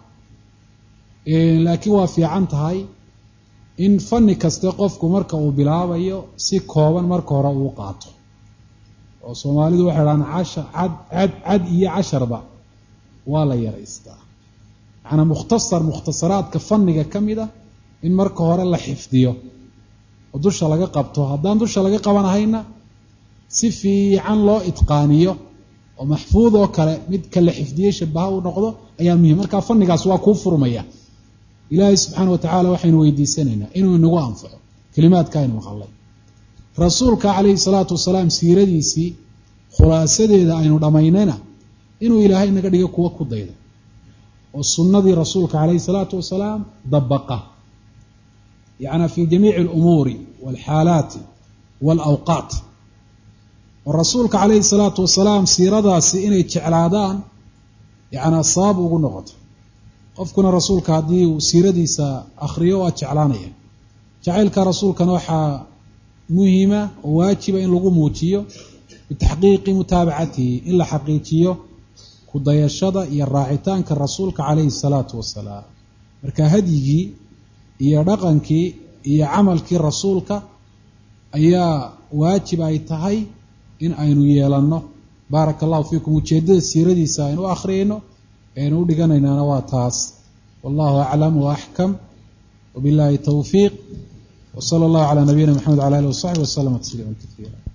laakiin waa fiican tahay in fanni kaste qofku marka uu bilaabayo si kooban marka hore uu qaato oo soomaalidu waxay dhahaan casha cad cad cad iyo casharba waa la yaraystaa macnaa mukhtasar mukhtasaraadka fanniga ka mid a in marka hore la xifdiyo oo dusha laga qabto haddaan dusha laga qabanahayna si fiican loo itqaaniyo oo maxfuud oo kale mid kale xifdiyey shabaha u noqdo ayaa muhiim. marka fannigaas waa kuu furmaya. ilaahay subxaanahu wa tacaala waxaynu weydiisanaynaa inuu inagu anfaco kelimaadka aynu maqalnay. rasuulka calayhi salaatu wasalaam siiradiisii khulaasadeeda aynu dhammaynayna inuu ilaahay naga dhigo kuwa ku dayda oo sunnadii rasuulka calayhi salaatu wasalaam dabaqa yacnaa fii jamiici alumuuri waalxaalaati waalawqaat. oo rasuulka calayhi salaatu wasalaam siiradaasi inay jeclaadaan yacnaa sabab ugu noqoto. qofkuna rasuulka haddii uu siiradiisa akhriyo waa jeclaanaya. jacaylka rasuulkana waxaa muhiima oo waajiba in lagu muujiyo bitaxqiiqi mutaabacatihi, in la xaqiijiyo ku dayashada iyo raacitaanka rasuulka calayhi salaatu wasalaam. marka hadyigii iyo dhaqankii iyo camalkii rasuulka ayaa waajib ay tahay in aynu yeelanno. baaraka allahu fiikum. ujeeddada siiradiisa aynu u akhriyayno aynu u dhiganaynaana waa taas. wallahu aclam wa axkam wabillahi towfiiq. وصلى الله على نبينا محمد وعلى آله وصحبه وسلم تسليما كثيرا.